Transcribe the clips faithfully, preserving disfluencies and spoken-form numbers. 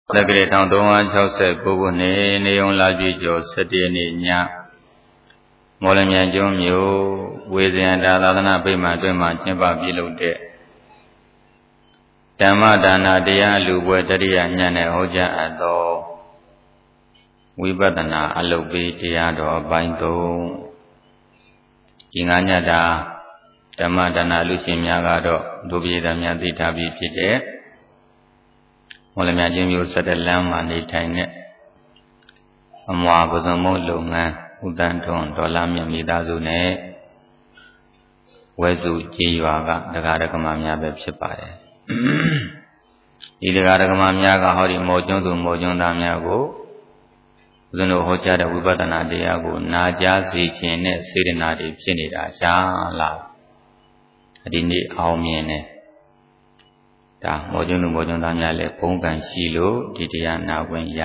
တက္ကရာတစ်ထောင်သုံးရာ၆၉ခုနှစ်နေုံလာပြည့်ကျော်၁၁ရက်နေ့ညမော်လမြိုင်ကျွန်းမြို့ဝေဇယန္တာသာသနာ့ဗိမာန်အတွင်းမှာကျင်းပပြုလုပ်တဲ့ဓမ္မဒါနတရားလူပွဲတတိယညနဲ့ဟောကြားအပ်သောဝိပဿနာအလုပ်ပေးတရားတော်အပိုင်းသုံးဒီငါးညတာဓမ္မဒါနလူရှင်များကတော့ဒုပိယများသိထားပြီးဖြစ်တဲ့မော်လမြိုင်ကျွန်းမြို့၁၁လမ်းမှာနေထိုင်တဲ့အမွာပဇွန်မုတ်လုပ်ငန်းဦးတန်းထွန်းဒေါ်လာမြင့်မိသားစုနဲ့ဝဲစုကြေးရွာကဒကာဒကမများပဲဖြစ်ပါတယ်ဒီဒကာဒကမများကဟောဒီမော်ကျွန်းသူမော်ကျွန်းသားများကိုဦးဇင်းတို့ဟောကြားတဲ့ဝိပဿနာတရားကိုနာကြားစေခြင်းနဲ့စေတနာတွေဖြစ်နေတာရှားလားဒီနေ့အောင်မြင်တယ်ဒါမော်ကျွန်းသူမော်ကျွန်းသားများလည်းဘုံကံရှိလို့ဒီတရားနာခွင့်ရ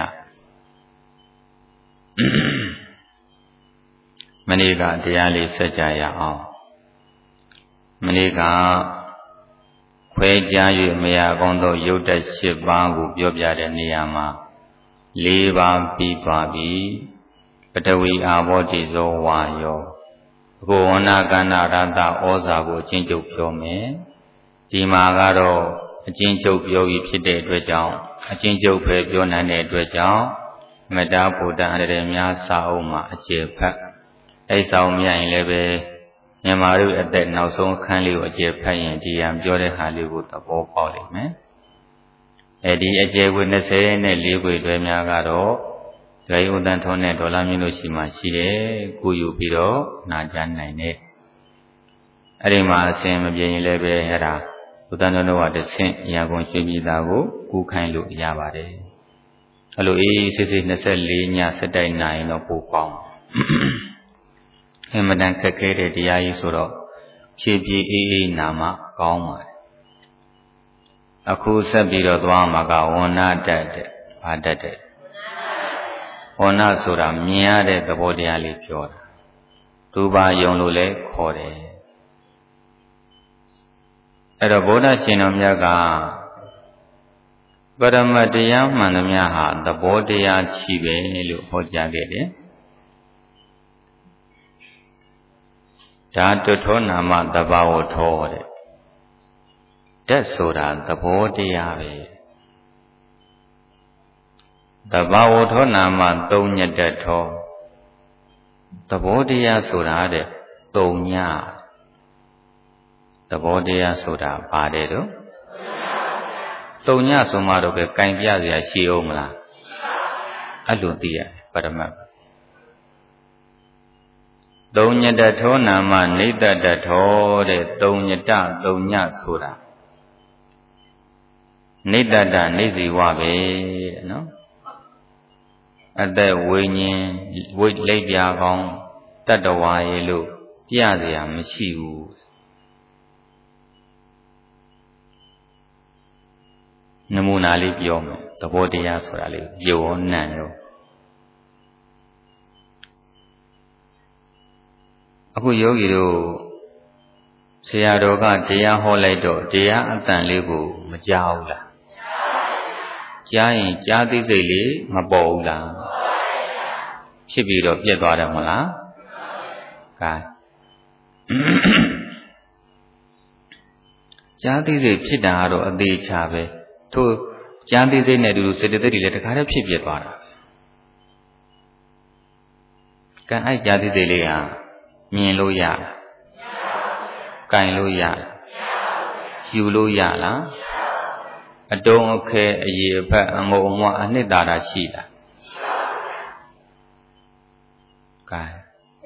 မနေ့ကတရားလေးဆက်ကြရအောင်မနေ့ကခွဲခြား၍မရကောင်းသောရုပ်တက်၈ပါးကိုပြောပြတဲ့နေရာမှာ၄ပါးပြီးပါပြီပထဝီအာဘောတိဇောဝါယောဘဂဝနာကန္နာရတဩဇာကိုအချင်းချုပ်ပြောမယ်ဒီမှာကတော့အချင်းချုပ်ပြောပြီးဖြစ်တဲ့အတွက်ကြောင့်အချင်းချုပ်ပဲပြောနိုင်တဲ့အတွက်ကြောင့်မတ္တဗုဒ္ဓအရရများစာအုပ်မှာအကျေဖတ်အဲစာအုပ်မြင်လည်းပဲမြန်မာတို့အသက်နောက်ဆုံးခန်းလေးကိုအကျေဖတ်ရင်ဒီရန်ပြောတဲ့ဟာလေးကိုသဘောပေါက်လိမ့်မယ်အဲဒီအကျေခွေ၂၀နဲ့၄ခွေတွဲများကတော့ဒဂိဥဒ္ဒန်ထုံးနဲ့ဒေါ်လာမျိုးတို့ရှိမှရှိတယ်ကိုယူပြီးတော့နာကြားနိုင်တယ်အဲ့ဒီမှာအစဉ်မပြေရင်လည်းပဲအဲ့ဒါဥဒ္ဒန်ထုံးတို့ကတစ်ဆင့်ရန်ကုန်ရွှေပြည်သားကိုကူးခိုင်းလို့ရပါတယ်အဲ့လိုအေးစစ်စစ်၂၄ညစက်တိုက်နိုင်တော့ပိုကောင်းအမှန်တန်ခက်ခဲတဲ့တရားကြီးဆိုတော့ဖြည်းဖြည်းအေးအေးနာမှကောင်းပါတယ်အခုဆက်ပြီးတော့သွားမှာကဝဏ္ဏတတ်တဲ့ဘာတတ်တဲ့ဝဏ္ဏဆိုတာမြင်ရတဲ့သဘောတရားလေးပြောတာဒုပါယုံလို့လည်းခေါ်တယ်အဲ့တော့ဗုဒ္ဓရှင်တော်မြတ်ကပရမတ်တရားမှန်သမျှဟာသဘောတရားရှိပဲလို့ဟောကြားခဲ့တယ်ဒါတွထောနာမသဘာဝထောတဲ့ဓာတ်ဆိုတာသဘောတရားပဲသဘာဝထောနာမသုံးညတ္ထောသဘောတရားဆိုတာတဲ့သုံးညသဘောတရားဆိုတာပါတယ်တော့သုံးညဆိုမှတော့ပဲကင်ပြစရာရှိအောင်မလားအဲ့လိုသိရပရမတ်သုံးညတ္ထောနာမနေတ္တထောတဲ့သုံးညတသုံးညဆိုတာနေတ္တနေစီဝပဲတဲ့နော်အသက်ဝိညာဉ်ဝိလိပ်ပြာကောင်းတတ္တဝါရေလို့ပြစရာမရှိဘူးနမူနာလေးပြောမယ်သဘောတရားဆိုတာလေးရုပ်နံရောအခုယောဂီတို့ဆရာတော်ကတရားဟောလိုက်တော့တရားအတန်လေးကိုမကြားဘူးလားကြားရင်ကြားသိစိတ်လေးမပေါ်ဘူးလားဖြစ်ပြီးတော့ပြတ်သွားတယ်မဟုတ်လားကဲကြားသိစိတ်ဖြစ်တာကတော့အသေးချာပဲထို့ကြားသိစိတ်နဲ့အတူတူစေတသိက်တွေလည်းတခါတည်းဖြစ်ပြသွားတာကဲအဲ့ကြားသိစိတ်လေးဟာမြင်လို့ရလားကင်လို့ရလားယူလို့ရလားအတုံးအခဲအရေအဖက်အငုံအမွအနှစ်သာရရှိလားကဲ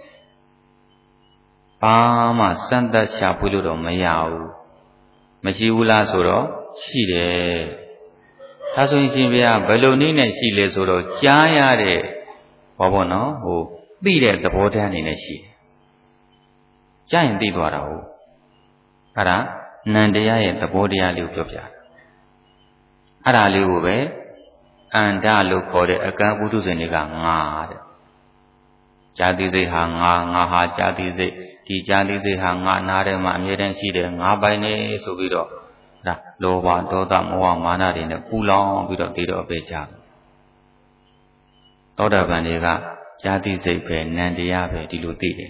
ဘာမှစမ်းသပ်ရှာဖွေလို့တော့မရဘူးမရှိဘူးလားဆိုတော့ရှိတယ်ဒါဆိုရင်ရှင်ဗျာဘယ်လိုနည်းနဲ့ရှိလဲဆိုတော့ကြားရတဲ့ဘောဘောနော်ဟိုသိတဲ့သဘောတရားအနေနဲ့ရှိတယ်ကြားရင်သိသွားတာဟုတ်အဲ့ဒါနံတရားရဲ့သဘောတရားလေးကိုပြောပြတာအဲ့ဒါလေးကိုပဲအန္တလို့ခေါ်တဲ့အကံပုထုဇဉ်တွေကငါတဲ့ဇာတိစိတ်ဟာငါငါဟာဇာတိစိတ်ဒီဇာတိစိတ်ဟာငါနားထဲမှာအမြဲတမ်းရှိတယ်ငါပိုင်နေဆိုပြီးတော့ဒါလောဘဒေါသမောဟမာနတွေနဲ့ပူလောင်ပြီးတော့တည်တော့ပေးကြတယ်သောတာပန်တွေကဇာတိစိတ်ပဲနန္တရားပဲဒီလိုသိတယ်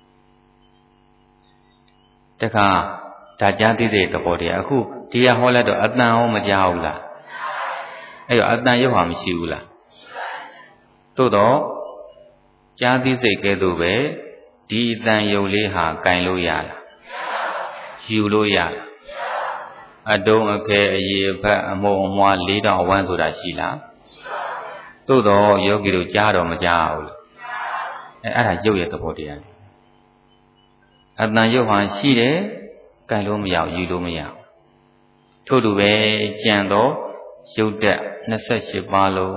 တခါဒါဇာတိစိတ်သဘောတရားအခုဒီရဟောလိုက်တော့အတန်ဟောမကြောက်လားအဲ့တော့အတန်ရုပ်ဟာမရှိဘူးလားသို့တော့ဇာတိစိတ်ကဲ့သို့ပဲဒီအတန်ရုပ်လေးဟာကင်လို့ရလားယူလို့ရလားအတုံးအခဲအရေအဖက်အမုံအမွားလေးတောင်အဝမ်းဆိုတာရှိလားသို့တော့ယောဂီတို့ကြားတော့မကြားဘူးလားအဲအဲ့ဒါရုပ်ရဲ့သဘောတရားအတန်ရုပ်ဟာရှိတယ်ကင်လို့မရယူလို့မရထို့တူပဲကြံတော့ရုပ်တက်နှစ်ဆယ့်ရှစ်ပါးလုံး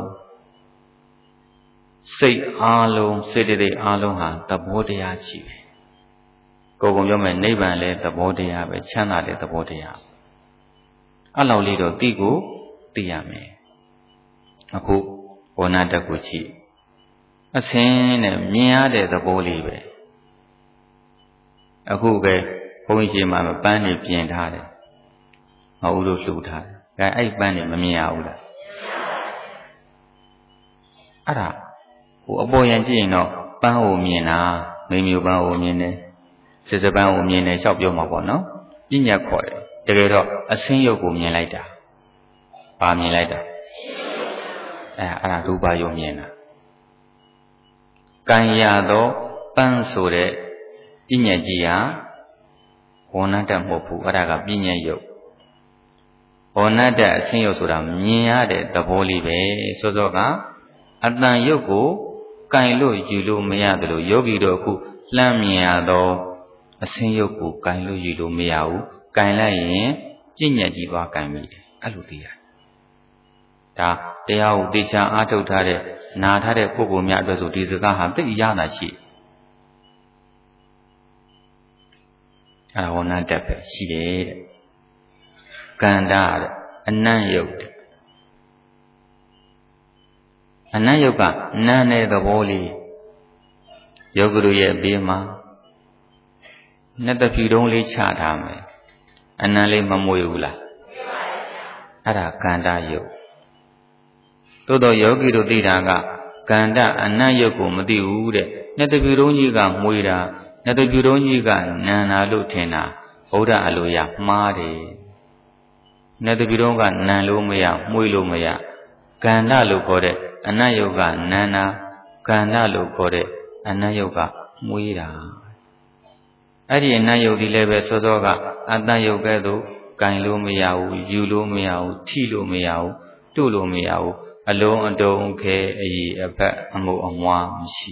စိတ်အားလုံးစိတ်တွေအားလုံးဟာသဘောတရားရှိပဲကိုယ်ကပြောမယ်နိဗ္ဗာန်လည်းသဘောတရားပဲချမ်းသာတဲ့သဘောတရားအဲ့လောက်လေးတော့သိကိုသိရမယ်အခုဝဏတကုချိအစင်းနဲ့မြင်ရတဲ့သဘောလေးပဲအခုကဲဘုန်းကြီးမှာပန်းနေပြင်ထားတယ်ငါဦးတို့လှူထားတယ်ဒါအဲ့ပန်းနေမမြင်ရဘူးလားအဲ့ဒါဟိုအပေါ်ရန်ကြည့်ရင်တော့ပန်းကိုမြင်တာမိမျိုးပန်းကိုမြင်တယ်စစ်စပန်းကိုမြင်တယ်လျှောက်ပြောမှာပေါ့နော်ပညာခေါ်တယ်တကယ်တော့အစင်းရုပ်ကိုမြင်လိုက်တာပါမြင်လိုက်တာအဲအဲ့ဒါရူပယုံမြင်တာကံရသောပန်းဆိုတဲ့ပညာကြီးဟာဝဏတမဟုတ်ဘူးအဲ့ဒါကပညာယုတ်ဝဏတအစင်းရုပ်ဆိုတာမြင်ရတဲ့သဘောလေးပဲစောစောကအတန်ယုတ်ကိုကင်လို့ယူလို့မရတယ်လို့ယောဂီတို့အခုလှမ်းမြင်ရသောအစင်းရုပ်ကိုကင်လို့ယူလို့မရဘူးကင်လိုက်ရင်ပြဉ္ညာကြီးသွားကင်မိတယ်အဲ့လိုသိရတယ်ဒါတရားကိုသိချာအားထုတ်ထားတဲ့နာထားတဲ့ပုဂ္ဂိုလ်များအတွက်ဆိုဒီစကားဟာသိရတာရှိအဲ့ဒါဝဏတတ်ပဲရှိတယ်တဲ့ကန္တာတဲ့အနံ့ယုတ်တဲ့အနံ့ယုတ်ကနံတဲ့သဘောလေးယောဂီတို့ရဲ့အပြီးမှာနှစ်တဖြူတုံးလေးချထားမယ်အနံ့လေးမမွေဘူးလားအဲ့ဒါကန္တာယုတ်သို့တော့ယောဂီတို့သိတာကကန္တာအနံ့ယုတ်ကိုမသိဘူးတဲ့နှစ်တဖြူတုံးကြီးကမွေတာနှစ်တဖြူတုံးကြီးကနံတာလို့ထင်တာဗုဒ္ဓအလိုရမှားတယ်နှစ်တဖြူတုံးကနံလို့မရမွေလို့မရကန္တာလို့ခေါ်တဲ့အနံ့ယုတ်ကနံနာကန္တာလို့ခေါ်တဲ့အနံ့ယုတ်ကမွေတာအဲ့ဒီအနံ့ယုတ်ဒီလည်းပဲစောစောကအတန်ယုတ်ကဲ့သို့ကင်လို့မရဘူးယူလို့မရဘူးထိလို့မရဘူးတို့လို့မရဘူးအလုံးအတုံခဲအည်အဖက်အမှုအမွားမရှိ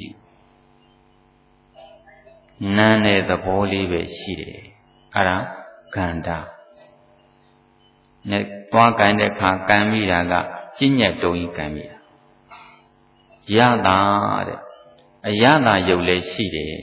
ဘူးနန်းတဲ့သဘောလေးပဲရှိတယ်အဲ့ဒါခန္ဓာနဲ့သွားကင်တဲ့ခါကံမိတာကပြဉ္ညာတုံကြီးကံမိတာရတာတဲ့အရသာယုတ်လည်းရှိတယ်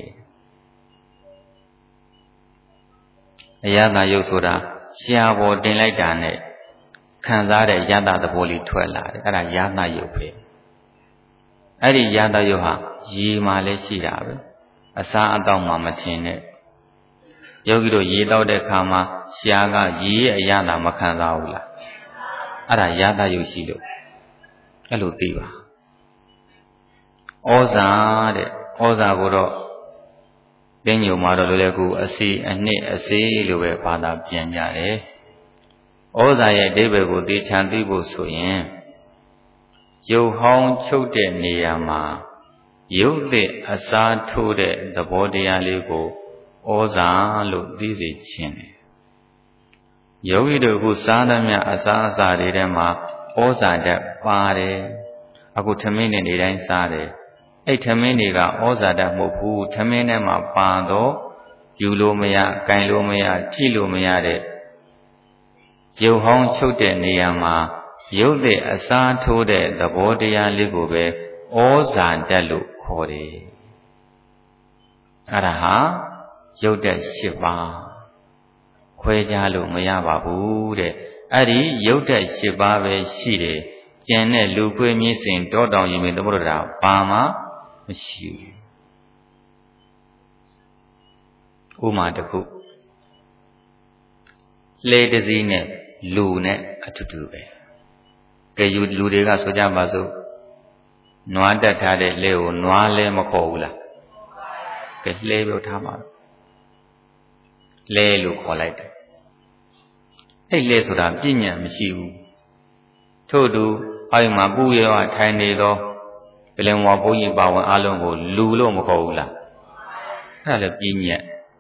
အရသာယုတ်ဆိုတာရှားပေါ်တင်လိုက်တာနဲ့ခံစားတဲ့ရတာသဘောလေးထွက်လာတယ်အဲ့ဒါရတာယုတ်ပဲအဲ့ဒီရတာယုတ်ဟာရေမှာလည်းရှိတာပဲအစားအသောက်မှာမထင်နဲ့ယောဂီတို့ရေတောက်တဲ့ခါမှာရှားကရေရဲ့အရသာမခံစားဘူးလားအဲ့ဒါရတာယုတ်ရှိလို့အဲ့လိုသိပါဩဇာတဲ့ဩဇာကိုတော့တင်းညုံမှာတော့လည်းလည်းကူအစီအနှစ်အစေးလိုပဲဘာသာပြန်ကြတယ်ဩဇာရဲ့အဓိပ္ပာယ်ကိုသိချမ်းသိဖို့ဆိုရင်ရုပ်ဟောင်းချုပ်တဲ့နေရာမှာရုပ်သစ်အစားထိုးတဲ့သဘောတရားလေးကိုဩဇာလို့သိစေခြင်းတယ်ယောဂီတို့ခုစားသမျှအစားအစာတွေထဲမှာဩဇာဓာတ်ပါတယ်အခုထမင်းနဲ့နေတိုင်းစားတယ်အဲ့ထမင်းတွေကဩဇာဓာတ်မဟုတ်ဘူးထမင်းထဲမှာပါတော့ယူလို့မရကင်လို့မရထိလို့မရတဲ့ရုပ်ဟောင်းချုပ်တဲ့နေရာမှာရုပ်တဲ့ အစားထိုးတဲ့သဘောတရားလေးကိုပဲဩဇာဓာတ်လို့ခေါ်တယ်အဲ့ဒါဟာရုပ်ဓာတ်၈ပါးခွဲခြားလို့မရပါဘူးတဲ့အဲ့ဒီရုပ်ဓာတ်၈ပါးပဲရှိတယ်ကျန်တဲ့လူခွေမြင့်စင်တောတောင်ရင်မြေသမုဒ္ဒရာဘာမှမရှိဘူးဥမာတစ်ခုလေတစည်းနဲ့လူနဲ့အတူတူပဲကဲယူလူတွေကဆိုကြပါစို့နွားတက်ထားတဲ့လဲကိုနွားလဲမခေါ်ဘူးလားကဲလဲပြောထားပါလဲလို့ခေါ်လိုက်တယ်အဲ့လဲဆိုတာပြဉ္ညာမရှိဘူးထို့တူအဲ့မှာပူရောထိုင်နေတော့ပလင်ဝါဘုန်းကြီးပါဝင်အလုံးကိုလူလို့မခေါ်ဘူးလားအဲ့ဒါလည်းပြဉ္ညာ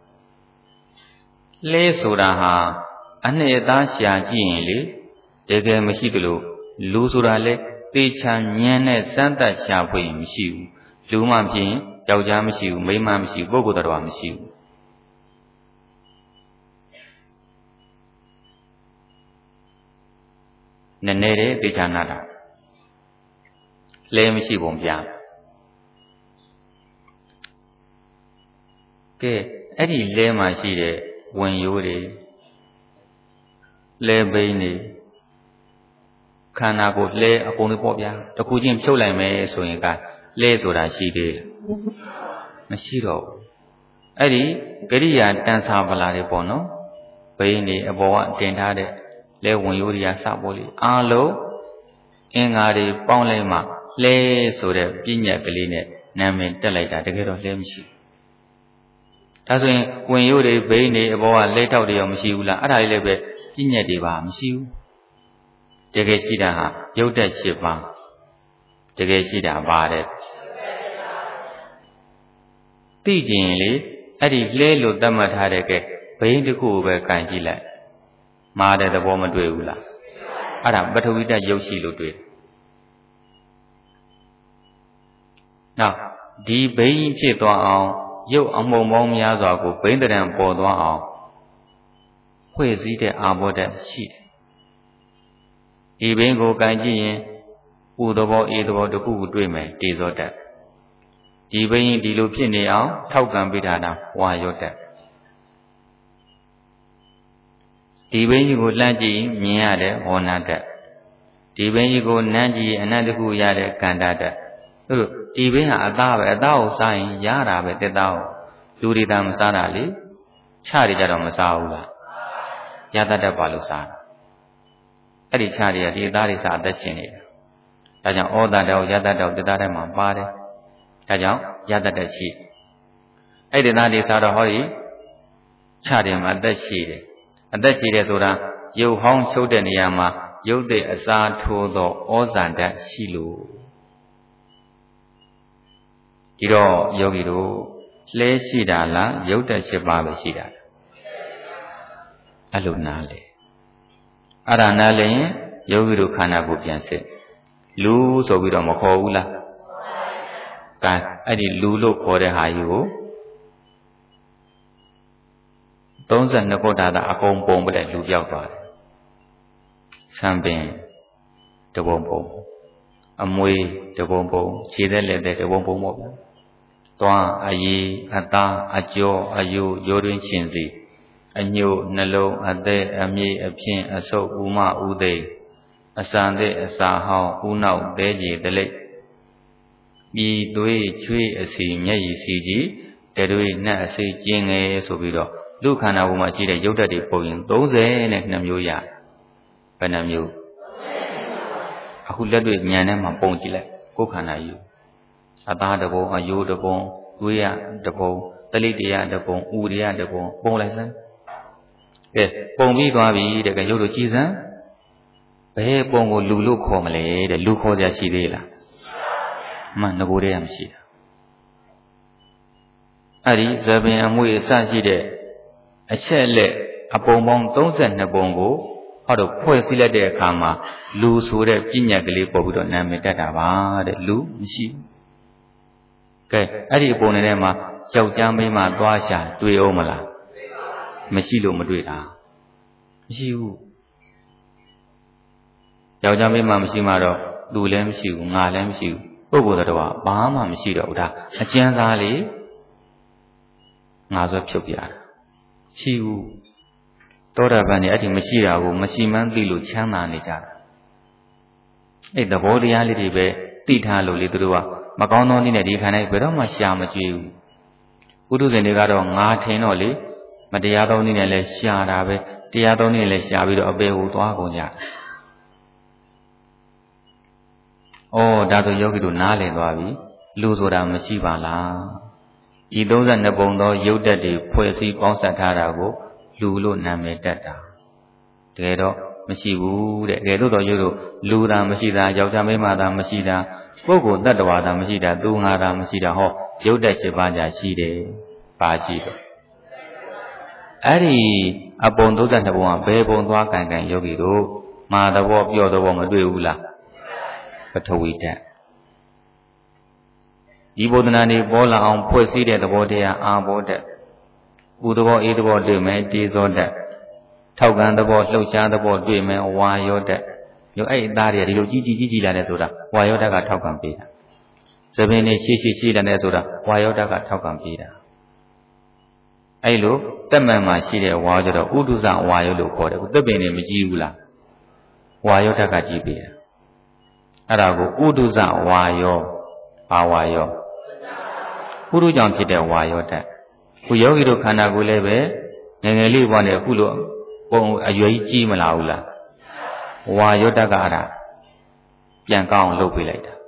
လဲဆိုတာဟာအနှစ်အသားရှာကြည့်ရင်လေတကယ်မရှိသလိုလူဆိုတာလေသေချာဉာဏ်နဲ့စမ်းသပ်ရှာဖွေရင်မရှိဘူးလူမှဖြစ်ရင်ယောက်ျားမရှိဘူးမိန်းမမရှိဘူးပုဂ္ဂိုလ်တော်မရှိဘူးနည်းနည်းလေးသေချာနာတာလဲမရှိပုံပြကဲအဲ့ဒီလဲမှာရှိတဲ့ဝင်ရိုးတွေလဲဘိန်းတွေခန္ဓာကိုယ်လဲအကုန်လုံးပေါ့ဗျာတခုချင်းဖြုတ်လိုက်မယ်ဆိုရင်ကလဲဆိုတာရှိသေးတယ်မရှိတော့ဘူးအဲ့ဒီကရိယာတန်ဆာပလာတွေပေါ့နော်ဘိန်းတွေအပေါ်ကတင်ထားတဲ့လဲဝင်ရိုးတွေကစပေါ်လေအားလုံးအင်္ဂါတွေပေါင်းလိုက်မှလဲဆိုတဲ့ပြဉ္ညာကလေးနဲ့နာမည်တက်လိုက်တာတကယ်တော့လဲမရှိဒါဆိုရင်ဝင်ရိုးတွေဘိန်းတွေအပေါ်ကလဲထောက်တွေရောမရှိဘူးလားအဲ့ဒါလေးလည်းပဲပြဉ္ညာတွေပါမရှိဘူးတကယ်ရှိတာဟာရုပ်တက်၈ပါးတကယ်ရှိတာပါတဲ့သိကျင်လေအဲ့ဒီလဲလို့သတ်မှတ်ထားတဲ့ကဲဘိန်းတစ်ခုပဲကန်ကြည့်လိုက်မာတဲ့သဘောမတွေ့ဘူးလားအဲ့ဒါပထဝီဓာတ်ရုပ်ရှိလို့တွေ့နောက်ဒီဘိန်းဖြစ်သွားအောင်ရုပ်အမှုံပေါင်းများစွာကိုဘိန်းတရံပေါ်သွားအောင်ဖွဲ့စည်းတဲ့အာဘောဓာတ်ရှိတယ်ဒီဘိန်းကိုကန်ကြည့်ရင်ပူသဘောအေးသဘောတစ်ခုခုတွေ့မယ်တေဇောဓာတ်ဒီဘိန်းဒီလိုဖြစ်နေအောင်ထောက်ကံပေးထားတာဝါယောဓာတ်ဒီဘိန်းကြီးကိုလှမ်းကြည့်မြင်ရတဲ့ဝေါနာဓာတ်ဒီဘိန်းကြီးကိုနမ်းကြည့်အနတ်တစ်ခုရတဲ့ကန္တာဓာတ်သူတို့ဒီဘိန်းဟာအသားပဲအသားကိုစားရင်ရတာပဲတက်သားကိုလူတွေသာမစားတာလေခြားတွေကြတော့မစားဘူးလားရတတ်တတ်ပါလို့စားအဲ့ဒီခြားတွေကဒီအသားတွေစားအသက်ရှင်နေတာဒါကြောင့်ဩတာတောရတတ်တော့တက်သားထဲမှာပါတယ်ဒါကြောင့်ရတတ်တဲ့ရှိအဲ့ဒီသားတွေစားတော့ဟောဒီခြားတွေမှာအသက်ရှိတယ်အသက်ရှိတယ်ဆိုတာရုပ်ဟောင်းချုပ်တဲ့နေရာမှာရုပ်တဲ့အစာထိုးသောဩဇာဓာတ်ရှိလို့ဒီတော့ယောဂီတို့လဲရှိတာလားရုပ်တက်၈ပါးပဲရှိတာအဲ့လိုနားလေအဲ့ဒါနားလေရင်ယောဂီတို့ခန္ဓာကိုယ်ပြန်စစ်လူဆိုပြီးတော့မခေါ်ဘူးလားကဲအဲ့ဒီလူလို့ခေါ်တဲ့ဟာကြီးကိုသုံးဆယ်နှစ်ခုတာအကုန်ပုံပတဲ့လူပြောက်သွားတယ်ဆံပင်တပုံပုံအမွေတပုံပုံခြေသက်လက်သက်တပုံပုံပေါ့ဗျာသွားအရီအသားအကျော်အယိုရိုးတွင်ရှင်စီအညို့နှလုံးအသက်အမြေအဖြင့်အဆုပ်ဥမဥသိအစံတဲ့အစာဟောင်းဥနောက်သဲကြီးတလိပ်ပြီးသွေးချွေးအစီမျက်ရည်စီကြီးတတွေနှက်အစီကျင်းငယ်ဆိုပြီးတော့လူခန္ဓာကိုယ်မှာရှိတဲ့ရုပ်ဓာတ်တွေပုံရင်သုံးဆယ်နဲ့နှစ်မျိုးရဘယ်နှမျိုးအခုလက်တွေ့ဉာဏ်နဲ့မှပုံကြည့်လိုက်ကိုယ်ခန္ဓာယူအသားတပုံအယိုးတပုံသွေးရတပုံတလိတရားတပုံဥရိယတပုံပုံလိုက်စမ်းကဲပုံပြီးသွားပြီတဲ့ကဲရုပ်တို့ကြည်စမ်းဘယ်ပုံကိုလူလို့ခေါ်မလဲတဲ့လူခေါ်ကြရှိသေးလားမှန်ငကိုတည်းကမရှိတာအဲ့ဒီဇပင်အမွေအစရှိတဲ့အချက်လက်အပုံပေါင်းသုံးဆယ်နှစ်ပုံကိုဟောတော့ဖွဲ့စည်းလိုက်တဲ့အခါမှာလူဆိုတဲ့ပြဉ္ညာကလေးပေါ်ပြီးတော့နာမည်တက်တာပါတဲ့လူမရှိဘူးကဲအဲ့ဒီအပုံတွေထဲမှာယောက်ျားမိန်းမသွားရှာတွေ့အောင်မလားမရှိလို့မတွေ့တာမရှိဘူးယောက်ျားမိန်းမမရှိမှတော့သူလည်းမရှိဘူးငါလည်းမရှိဘူးပုဂ္ဂိုလ်တော်ကဘာမှမရှိတော့ဘူးဒါအကျဉ်းသားလေးငါဆွဲဖြုတ်ပြတာရှိဘူးသောတာပန်နေအဲ့ဒီမရှိတာကိုမရှိမှန်းသိလို့ချမ်းသာနေကြတာအဲ့သဘောတရားလေးတွေပဲသိထားလို့လေသူတို့ကမကောင်းသောနည်းနဲ့ဒီခန္ဓာဘယ်တော့မှရှာမကြွေးဘူးပုထုဇဉ်တွေကတော့ငါထင်တော့လေမတရားသောနည်းနဲ့လဲရှာတာပဲတရားသုံးနေလဲရှားပြီးတော့အပေဟူသွားကုန်ကြဩဒါဆိုယောဂီတို့နားလည်သွားပြီလူဆိုတာမရှိပါလားဤသုံးဆယ်နှစ်ပုံသောရုပ်ဓာတ်တွေဖွဲ့စည်းပေါင်းစပ်ထားတာကိုလူလို့နာမည်တက်တာတကယ်တော့မရှိဘူးတဲ့တကယ်လို့တော့ရုပ်တို့လူတာမရှိတာယောက်ျားမိန်းမသာမရှိတာပုဂ္ဂိုလ်တ attva သာမရှိတာသူငါသာမရှိတာဟောရုပ်ဓာတ်၈ပါးကြာရှိတယ်ပါရှိတော့အဲ့ဒီအပုံသုံးဆယ်နှစ်ပုံကဘယ်ပုံသွားကန်ကန်ယောဂီတို့မာသဘောပြော့သဘောမတွေ့ဘူးလားပထဝီဓာတ်ဒီဘုဒ္ဓနာနေပေါ်လာအောင်ဖွဲ့စည်းတဲ့သဘောတရားအာဘောဓာတ်ဥသဘောအေးသဘောတွေ့မယ်တေဇောဓာတ်ထောက်ကန်သဘောလှုပ်ရှားသဘောတွေ့မယ်ဝါယောဓာတ်ရောအဲ့အသားတွေကဒီလိုကြီးကြီးကြီးကြီးလာတယ်ဆိုတာဝါယောဓာတ်ကထောက်ကန်ပေးတာသဘင်နေရှိရှိရှိလာတယ်ဆိုတာဝါယောဓာတ်ကထောက်ကန်ပေးတာအဲ့လိုတက်မှန်မှရှိတဲ့ဝါယောတော့ဥဒုဇဝါယောလို့ခေါ်တယ်ခုသဘင်နေမကြည့်ဘူးလားဝါယောဓာတ်ကကြည့်ပေးတာအဲ့ဒါကိုဥဒုဇဝါယောဘာဝါယောဥဒုကြောင့်ဖြစ်တဲ့ဝါယောဓာတ်ခုယောဂီတို့ခန္ဓာကိုယ်လည်းပဲငယ်ငယ်လေးဘဝနဲ့အခုလိုပုံအရွယ်ကြီးကြီးမလာဘူးလားဝါယောဓာတ်ကအဲ့ဒါပြန်ကောင်းအောင်လုပ်ပေးလိုက်တာ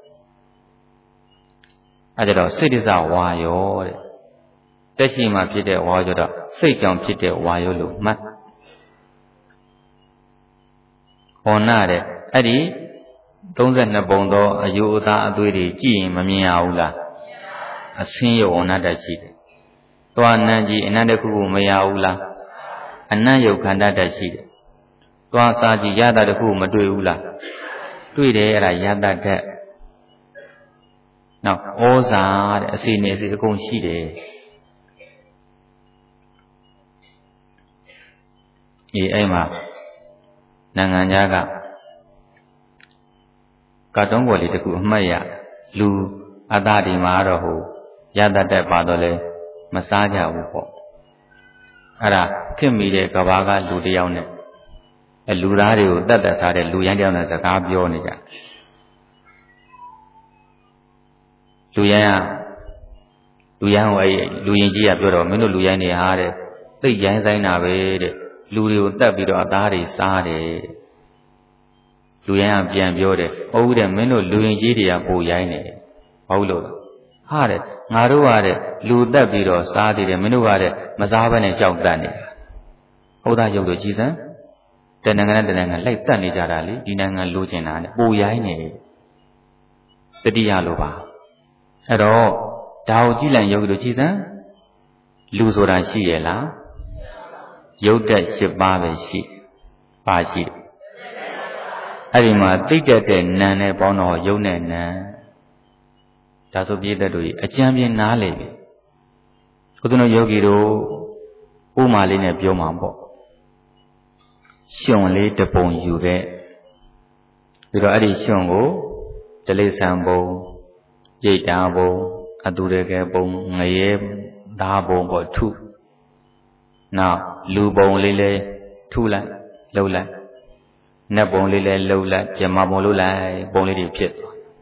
အဲ့ဒါတော့စိတ်တစ္ဆဝါယောတဲ့တက်ရှိမှဖြစ်တဲ့ဝါယောတော့စိတ်ကြောင့်ဖြစ်တဲ့ဝါယောလို့မှတ်ဟောနာတဲ့အဲ့ဒီသုံးဆယ်နှစ်ပုံသောအယုအသားအသွေးတွေကြည့်ရင်မမြင်ရဘူးလားအဆင်းရုပ်အနတ္တရှိတယ်။သွားနံကြည့်အနတ္တခုခုမရဘူးလားအနတ်ယုတ်ခန္ဓာတတ်ရှိတယ်။သွားစားကြည့်ရတာတခုမတွေ့ဘူးလားတွေ့တယ်အဲ့ဒါယတ္တဓာတ်နောက်ဩဇာတဲ့အစီနေစီအကုန်ရှိတယ်။ဒီအဲ့မှာနိုင်ငံသားကကာတွန်းပေါ်လေးတခုအမှတ်ရလူအသားဒီမှာတော့ဟိုရတတ်တဲ့ပါတော့လဲမစားကြဘူးပေါ့အဲ့ဒါခင်မိတဲ့ကဘာကလူတယောက်နဲ့အဲလူသားတွေကိုတတ်တတ်စားတဲ့လူရန်တယောက်နဲ့စကားပြောနေကြလူရန်ကလူရန်ဟိုအဲလူရင်ကြီးကပြောတော့မင်းတို့လူရန်နေဟာတဲ့သိရိုင်းဆိုင်တာပဲတဲ့လူတွေကိုတတ်ပြီးတော့အသားတွေစားတယ်လူရန်ကပြန်ပြောတယ်ဟုတ်တယ်မင်းတို့လူရင်ကြီးတွေကပိုရိုင်းတယ်ဟုတ်လို့ဟာတဲ့ငါတို့ကတဲ့လူတက်ပြီးတော့စားသေးတယ်မင်းတို့ကတဲ့မစားဘဲနဲ့ကြောက်တတ်နေတာဟုတ်သားရုပ်တို့ကြည်စမ်းတဏ္ဍာငါနဲ့တဏ္ဍာငါလိုက်တတ်နေကြတာလေဒီနိုင်ငံလိုချင်တာနဲ့ပိုရိုင်းနေတတိယလိုပါအဲ့တော့ဒါကိုကြည့်လိုက်ရုပ်တို့ကြည်စမ်းလူဆိုတာရှိရဲ့လားရုပ်တက်၈ပါးပဲရှိပါရှိအဲ့ဒီမှာသိတတ်တဲ့နာနဲ့ပေါင်းတော့ရုပ်နဲ့နာဒါဆိုပြည့်တဲ့တို့အကျမ်းပြင်းနားလေပြီဘုရားယောဂီတို့ဥမာလေးနဲ့ပြောမှာပေါ့ရှင်လေးတပုံယူတဲ့ပြီးတော့အဲ့ဒီရှင်ကိုတလိษံပုံကြိတ်တာပုံအတူတကယ်ပုံငရဲသားပုံပေါ့ထုနောက်လူပုံလေးလေးထုလိုက်လှုပ်လိုက်နတ်ပုံလေးလေးလှုပ်လိုက်ပြမပုံလှုပ်လိုက်ပုံလေးတွေဖြစ်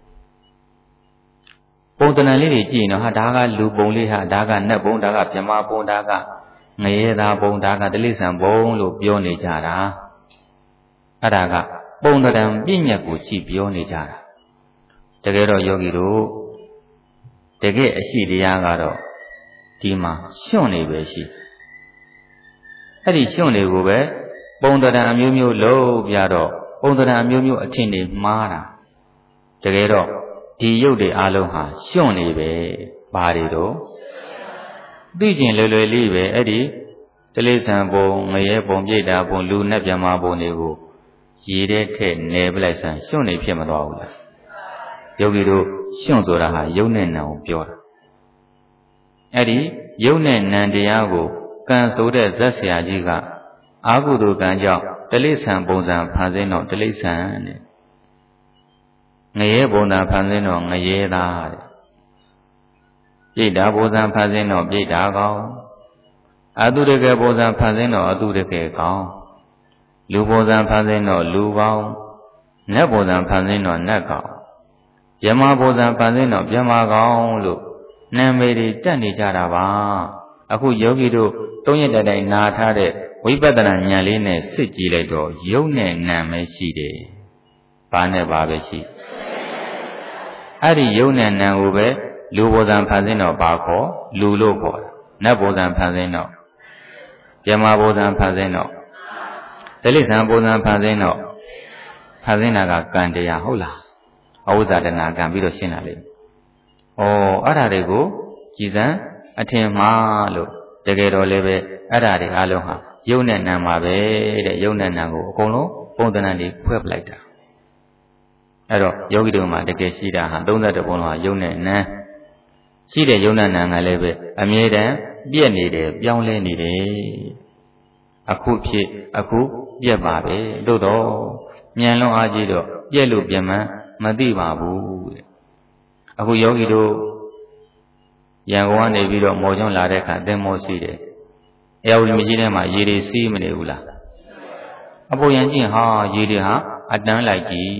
ပုံတဏ္ဍလေးတွေကြည့်ရင်တော့ဟာဒါကလူပုံလေးဟာဒါကနတ်ပုံဒါကပြမပုံဒါကငရဲသားပုံဒါကတလိษံပုံလို့ပြောနေကြတာအဲ့ဒါကပုံတံပြည့်ညက်ကိုကြည့်ပြောနေကြတာတကယ်တော့ယောဂီတို့တကယ်အရှိတရားကတော့ဒီမှာရှွန့်နေပဲရှိအဲ့ဒီရှွန့်တွေကိုပဲပုံတံအမျိုးမျိုးလုံးပြတော့ပုံတံအမျိုးမျိုးအထင်တွေမှားတာတကယ်တော့ဒီရုပ်တွေအလုံးဟာရှွန့်နေပဲဘာတွေတော့သိကျင်လွယ်လွယ်လေးပဲအဲ့ဒီတလိษံပုံငရဲပုံပြိတ္တာပုံလူနဲ့ပြမပုံတွေကိုရေတဲ့ထက်နယ်ပလိုက်ဆန်းရှွန့်နေဖြစ်မသွားဘူးလားယောဂီတို့ရှွန့်ဆိုတာဟာယုံနဲ့နံကိုပြောတာအဲ့ဒီယုံနဲ့နံတရားကိုကံဆိုတဲ့ဇက်ဆရာကြီးကအာဟုတုကံကြောင့်တလိษံပုံစံဖန်ဆင်းတော့တလိษံတဲ့ငရဲပုံစံဖန်ဆင်းတော့ငရဲသားတဲ့ပြိတ္တာပုံစံဖန်ဆင်းတော့ပြိတ္တာကောင်အတုတကယ်ပုံစံဖန်ဆင်းတော့အတုတကယ်ကောင်လူပုံစံဖန်ဆင်းတော့လူကောင်နတ်ပုံစံဖန်ဆင်းတော့နတ်ကောင်ယမပုံစံဖန်ဆင်းတော့ယမကောင်လို့နာမည်တွေတက်နေကြတာပါအခုယောဂီတို့သုံးရက်တိုင်တိုင်နာထားတဲ့ဝိပဿနာဉာဏ်လေးနဲ့စစ်ကြည့်လိုက်တော့ယုတ်နဲ့နာမ်ပဲရှိတယ်ဘာနဲ့ဘာပဲရှိအဲ့ဒီယုတ်နဲ့နာမ်ကိုပဲလူဘောဇံဖန်ဆင်းတော့ဘာခေါ်လူလို့ခေါ်တယ်နတ်ဘောဇံဖန်ဆင်းတော့ယမဘောဇံဖန်ဆင်းတော့တိရစ္ဆာန်ဘောဇံဖန်ဆင်းတော့ဖန်ဆင်းတာကကံတရားဟုတ်လားအဝိဇ္ဇာတဏှာကံပြီးတော့ရှင်းတာလေဩအဲ့ဒါတွေကိုကြည်စံအထင်မှားလို့တကယ်တော့လည်းပဲအဲ့ဒါတွေအားလုံးဟာယုတ်နဲ့နာမ်ပါပဲတဲ့ယုတ်နဲ့နာမ်ကိုအကုန်လုံးပုံသဏ္ဍာန်တွေဖွဲ့ပလိုက်တာအဲ့တော့ယောဂီတို့မှာတကယ်ရှိတာဟာသုံးဆယ်ပုံလုံးဟာယုတ်နဲ့နာမ်ရှိတဲ့ယုတ်နဲ့နာမ်ကလည်းပဲအမြဲတမ်းပြည့်နေတယ်ပြောင်းလဲနေတယ်အခုဖြစ်အခုပြည့်ပါပဲသို့တော့မြန်လွန်အားကြီးတော့ပြည့်လို့ပြန်မှမသိပါဘူးတဲ့အခုယောဂီတို့ရန်ကုန်ကနေပြီးတော့မော်ကျွန်းလာတဲ့အခါသင်္ဘောစီးတယ်။အဲဝီမကြီးထဲမှာရေတွေစီးမနေဘူးလား။အပေါ်ရန်ကြီးဟာရေတွေဟာအတန်းလိုက်ကြီး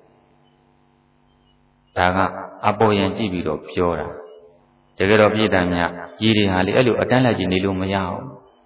တဲ့။ဒါကအပေါ်ရန်ကြည့်ပြီးတော့ပြောတာ။တကယ်တော့ပြည်တံများရေတွေဟာလေအဲ့လိုအတန်းလိုက်ကြီးနေလို့မရဘူး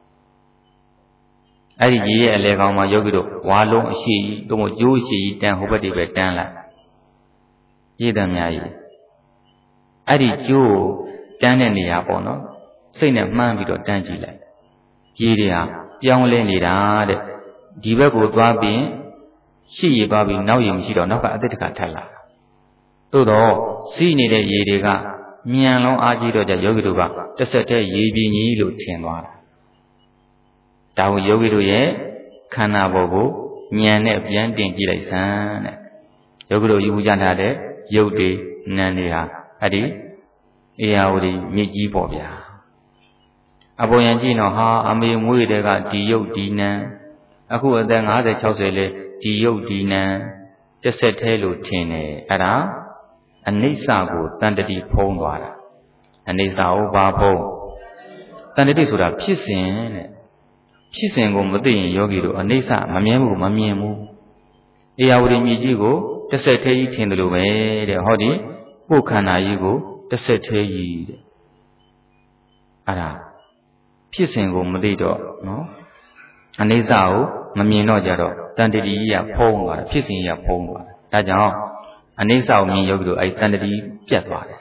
။အဲ့ဒီရေရဲ့အလဲကောင်မှာယောဂီတို့ဝါလုံးအရှိကြီးတို့ကျိုးရှိကြီးတန်းဟိုဘက်တွေပဲတန်းလိုက်။ပြည်တံများကြီးအဲ့ဒီကျိုးတန်းတဲ့နေရာပေါ့နော်စိတ်နဲ့မှန်းပြီးတော့တန်းကြည့်လိုက်ရေတွေဟာပြောင်းလဲနေတာတဲ့ဒီဘက်ကိုသွားပြီးရှေ့ရသွားပြီးနောက်ရမရှိတော့နောက်ကအသစ်တစ်ခါထပ်လာသို့တော့စီးနေတဲ့ရေတွေကမြန်လုံးအားကြီးတော့ကြယောဂီတို့ကတစ်ဆက်တည်းရေပြင်းကြီးလို့ထင်သွားတာဒါကိုယောဂီတို့ရဲ့ခန္ဓာပေါ်ကိုဉာဏ်နဲ့ပြန်တင်ကြည့်လိုက်စမ်းတဲ့ယောဂီတို့ယူကြထားတဲ့ရုပ်တွေနာမ်တွေဟာအဲ့ဒီအေယာဝတီမြစ်ကြီးပေါ့ဗျာအပေါ်ယံကြည့်တော့ဟာအမေမွေးတဲ့ကဒီရုပ်ဒီနံအခုအသက်၅၀ ၆၀လေဒီရုပ်ဒီနံတစ်ဆက်သေးလို့ထင်တယ်အဲ့ဒါအနိစ္စကိုတန်တတိဖုံးသွားတာအနိစ္စဥပါဖုံးတန်တတိဆိုတာဖြစ်စဉ်တဲ့ဖြစ်စဉ်ကိုမသိရင်ယောဂီတို့အနိစ္စမမြင်ဘူးမမြင်ဘူးအေယာဝတီမြစ်ကြီးကိုတစ်ဆက်သေးကြီးထင်တယ်လို့ပဲတဲ့ဟောဒီကိုယ်ခန္ဓာကြီးကိုတစ်ဆက်သေးကြီးတဲ့အဲ့ဒါဖြစ်စဉ်ကိုမသိတော့နော်အနိစ္စကိုမမြင်တော့ကြတော့တန်တတိကြီးကဖုံးသွားတယ်ဖြစ်စဉ်ကြီးကဖုံးသွားတယ်ဒါကြောင့်အနိစ္စကိုမြင်ရုပ်တို့အဲ့တန်တတိပြတ်သွားတယ်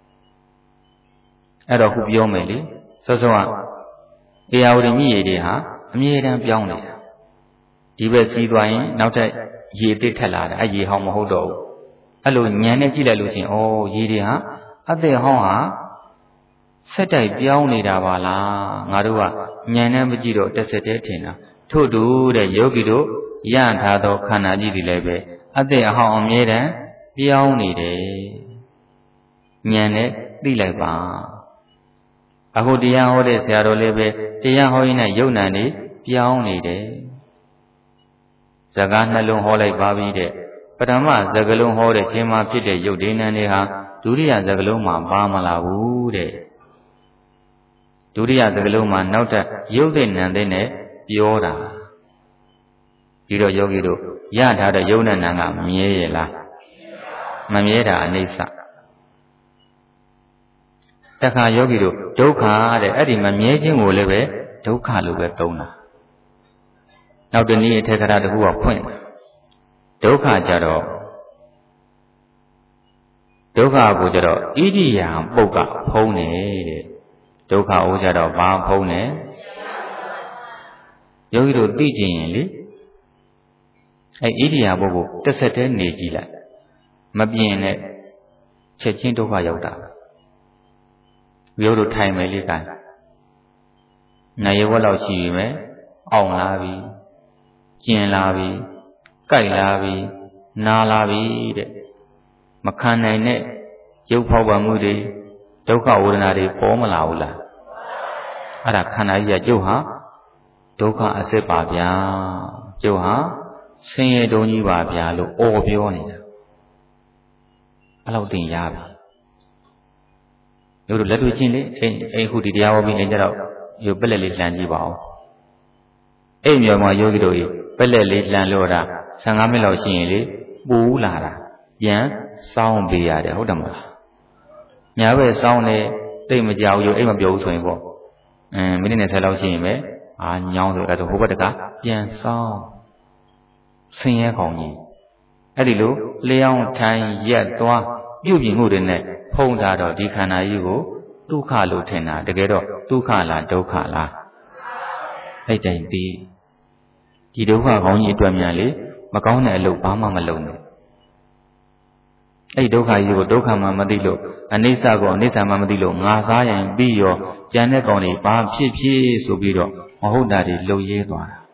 အဲ့တော့ခုပြောမယ်လေစောစောကအေယာဝတီမြစ်ရေတွေဟာအမြဲတမ်းပြောင်းနေတာဒီဘက်စီးသွားရင်နောက်ထပ်ရေအသစ်ထက်လာတယ်အဲ့ရေဟောင်းမဟုတ်တော့ဘူးအဲ့လိုညံနဲ့ကြည့်လိုက်လို့ချင်းဩရေတွေဟာအသစ်ဟောင်းဟာဆက်တိုက်ပြောင်းနေတာပါလားငါတို့ကညံနဲ့မကြည့်တော့တစ်ဆက်တည်းထင်တာထို့တူတဲ့ယောဂီတို့ရထားသောခန္ဓာကြီးတွေလည်းပဲအသစ်အဟောင်းအမြဲတမ်းပြောင်းနေတယ်ညံနဲ့သိလိုက်ပါအခုတရားဟောတဲ့ဆရာတော်လည်းပဲတရားဟောရင်းနဲ့ယုံနာနေပြောင်းနေတယ်စကားနှလုံးဟောလိုက်ပါပြီတဲ့ပထမစကားလုံးဟောတဲ့ခြင်းမှာဖြစ်တဲ့ယုတ်ဒိဏန်တွေဟာဒုတိယစကားလုံးမှာပါမလာဘူးတဲ့ဒုတိယစကားလုံးမှာနောက်ထပ်ယုတ်တဲ့နံတဲ့နဲ့ပြောတာဒီတော့ယောဂီတို့ရထားတဲ့ယုတ်နဲ့နံကမမြဲရဲ့လားမမြဲတာအနိစ္စတခါယောဂီတို့ဒုက္ခတဲ့အဲ့ဒီမမြဲခြင်းကိုလည်းပဲဒုက္ခလို့ပဲသုံးတာနောက်တနည်းအထက်ကရာတခုကဖွင့်ဒုက္ခကြတော့ဒုက္ခကိုကြတော့ဣတိယံပုဂ္ဂဖုံးနေတဲ့ဒုက္ခအိုးကြတော့ဘာဖုံးနေယောဂီတို့သိချင်ရင်လေအဲဣတိယပုဂ္ဂိုလ်တစ်ဆက်တည်းနေကြည့်လိုက်မပြင်းနဲ့ချက်ချင်းဒုက္ခရောက်တာယောဂီတို့ထိုင်မယ်လေကံနိုင်ရဝက်လောက်ရှိပြီမယ်အောင်လာပြီကျင်လာပြီကြိုက်လာပြီနာလာပြီတဲ့မခံနိုင်တဲ့ရုပ်ဖောက်ပါမှုတွေဒုက္ခဝေဒနာတွေပေါ်မလာဘူးလားအဲ့ဒါခန္ဓာကြီးကကျုပ်ဟာဒုက္ခအစစ်ပါဗျာကျုပ်ဟာဆင်းရဲတုံးကြီးပါဗျာလို့အော်ပြောနေတာအဲ့လောက်တင်ရပြီတို့လက်တွေ့ချင်းလေအိမ်အိမ်ခုဒီတရားဟောပြီးနေကြတော့ရုပ်ပက်လက်လေးလှန်ကြည့်ပါဦးအိမ်မြော်မှာယောဂီတို့ကြီးပက်လက်လေးလှန်လို့တာဆယ်ငါးမိနစ်လောက်ရှိရင်လေပူလာတာပြန်စောင်းပေးရတယ်ဟုတ်တယ်မလားညာဘက်စောင်းနေတိတ်မကြောက်ရုပ်အိမ်မပြောဘူးဆိုရင်ပေါ့အင်းမိနစ်နဲ့ဆယ်လောက်ရှိရင်ပဲအာညောင်းဆိုအဲ့ဒါဟိုဘက်ကပြန်ဆောင်ဆင်းရဲကောင်ကြီးအဲ့ဒီလိုလျောင်းထိုင်ရက်သွားပြုပြင်မှုတွေနဲ့ဖုံးထားတော့ဒီခန္ဓာကြီးကိုဒုက္ခလို့ထင်တာတကယ်တော့ဒုက္ခလားဒုက္ခလားအဲ့တိုင်ဒီဒီဒုက္ခကောင်းကြီးအတွက်များလေမကောင်းတဲ့အလုပ်ဘာမှမလုပ်နဲ့အဲ့ဒုက္ခကြီးကိုဒုက္ခမှမသိလို့အနိစ္စကိုအနိစ္စမှမသိလို့ငါစားရင်ပြီးရောကြံတဲ့ကောင်တွေဘာဖြစ်ဖြစ်ဆိုပြီးတော့မဟုတ်တာတွေလုံရဲသွားတာ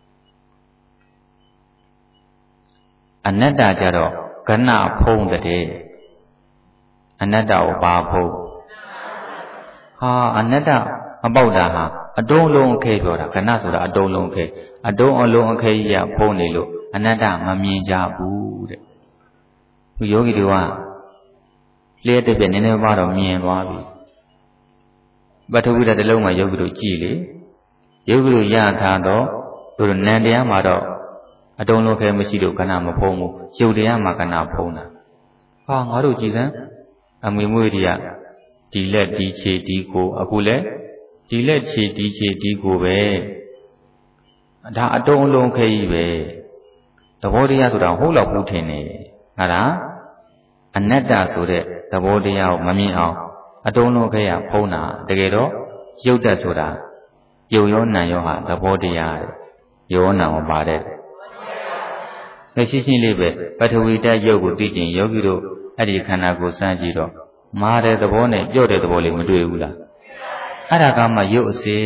အနတ္တကြတော့ကဏဖုံးတဲ့အနတ္တကိုဘာဖုံးဟာအနတ္တမပေါက်တာဟာအတုံးလုံးအခဲပြောတာကဏဆိုတာအတုံးလုံးအခဲအတုံးအလုံးအခဲကြီးကဖုံးနေလို့အနတ္တမမြင်ကြဘူးတဲ့ဒီယောဂီတွေကလျှက်တစ်ပြက်နည်းနည်းပါတော့မြင်သွားပြီပထဝီဓာတ်တစ်လုံးမှာယောဂီတို့ကြည်လေယောဂီတို့ရထားတော့တို့နန္တရားမှာတော့အတုံးလုံးခဲမရှိလို့ကဏမဖုံးဘူးရုပ်တရားမှာကဏဖုံးတာဟာငါတို့ကြည်စမ်းအမွေမွေးတွေကဒီလက်ဒီခြေဒီကိုအခုလဲဒီလက်ခြေဒီခြေဒီကိုပဲဒါအတုံးလုံးခဲကြီးပဲသဘောတရားဆိုတာဟုတ်လောက်ဘူးထင်နေဟာဒါအနတ္တဆိုတဲ့သဘောတရားကိုမမြင်အောင်အတုံးလုံးခဲရဖုံးတာတကယ်တော့ရုပ်တတ်ဆိုတာယုံရောနာရောဟာသဘောတရားတဲ့ယောနာမပါတဲ့လက်ရှိချင်းလေးပဲပထဝီဓာတ်ရုပ်ကိုသိကျင်ယောဂီတို့အဲ့ဒီခန္ဓာကိုယ်စမ်းကြည့်တော့မာတဲ့သဘောနဲ့ပြော့တဲ့သဘောလေးမတွေ့ဘူးလားအဲ့ဒါကမှရုပ်အစစ်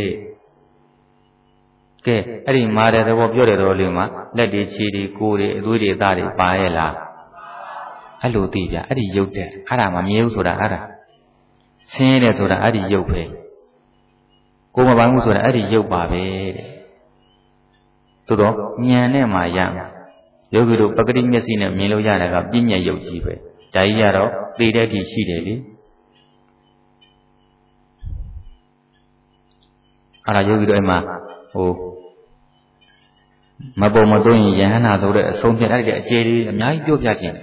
ကဲအဲ့ဒီမာတဲ့သဘောပြော့တဲ့သဘောလေးမှာလက်တွေခြေတွေကိုယ်တွေအသွေးတွေအသားတွေပါရဲ့လားအဲ့လိုသိပြအဲ့ဒီရုပ်တဲ့အဲ့ဒါမမြဲဘူးဆိုတာအဲ့ဒါဆင်းရဲတယ်ဆိုတာအဲ့ဒီရုပ်ပဲကိုယ်မပိုင်ဘူးဆိုတာအဲ့ဒီရုပ်ပါပဲတဲ့သို့တော့ဉာဏ်နဲ့မှရမှာယောဂီတို့ပကတိမျက်စိနဲ့မြင်လို့ရတာကပြည့်ညက်ရုပ်ကြီးပဲဒါကြီးကတော့သိတဲ့အထိရှိတယ်လေအဲ့ဒါယောဂီတို့အဲ့မှာဟိုမပုံမသွင်းရင်ယဟနာဆိုတဲ့အဆုံးဖြတ်အဲ့ဒီအခြေလေးအများကြီးပြောပြခြင်း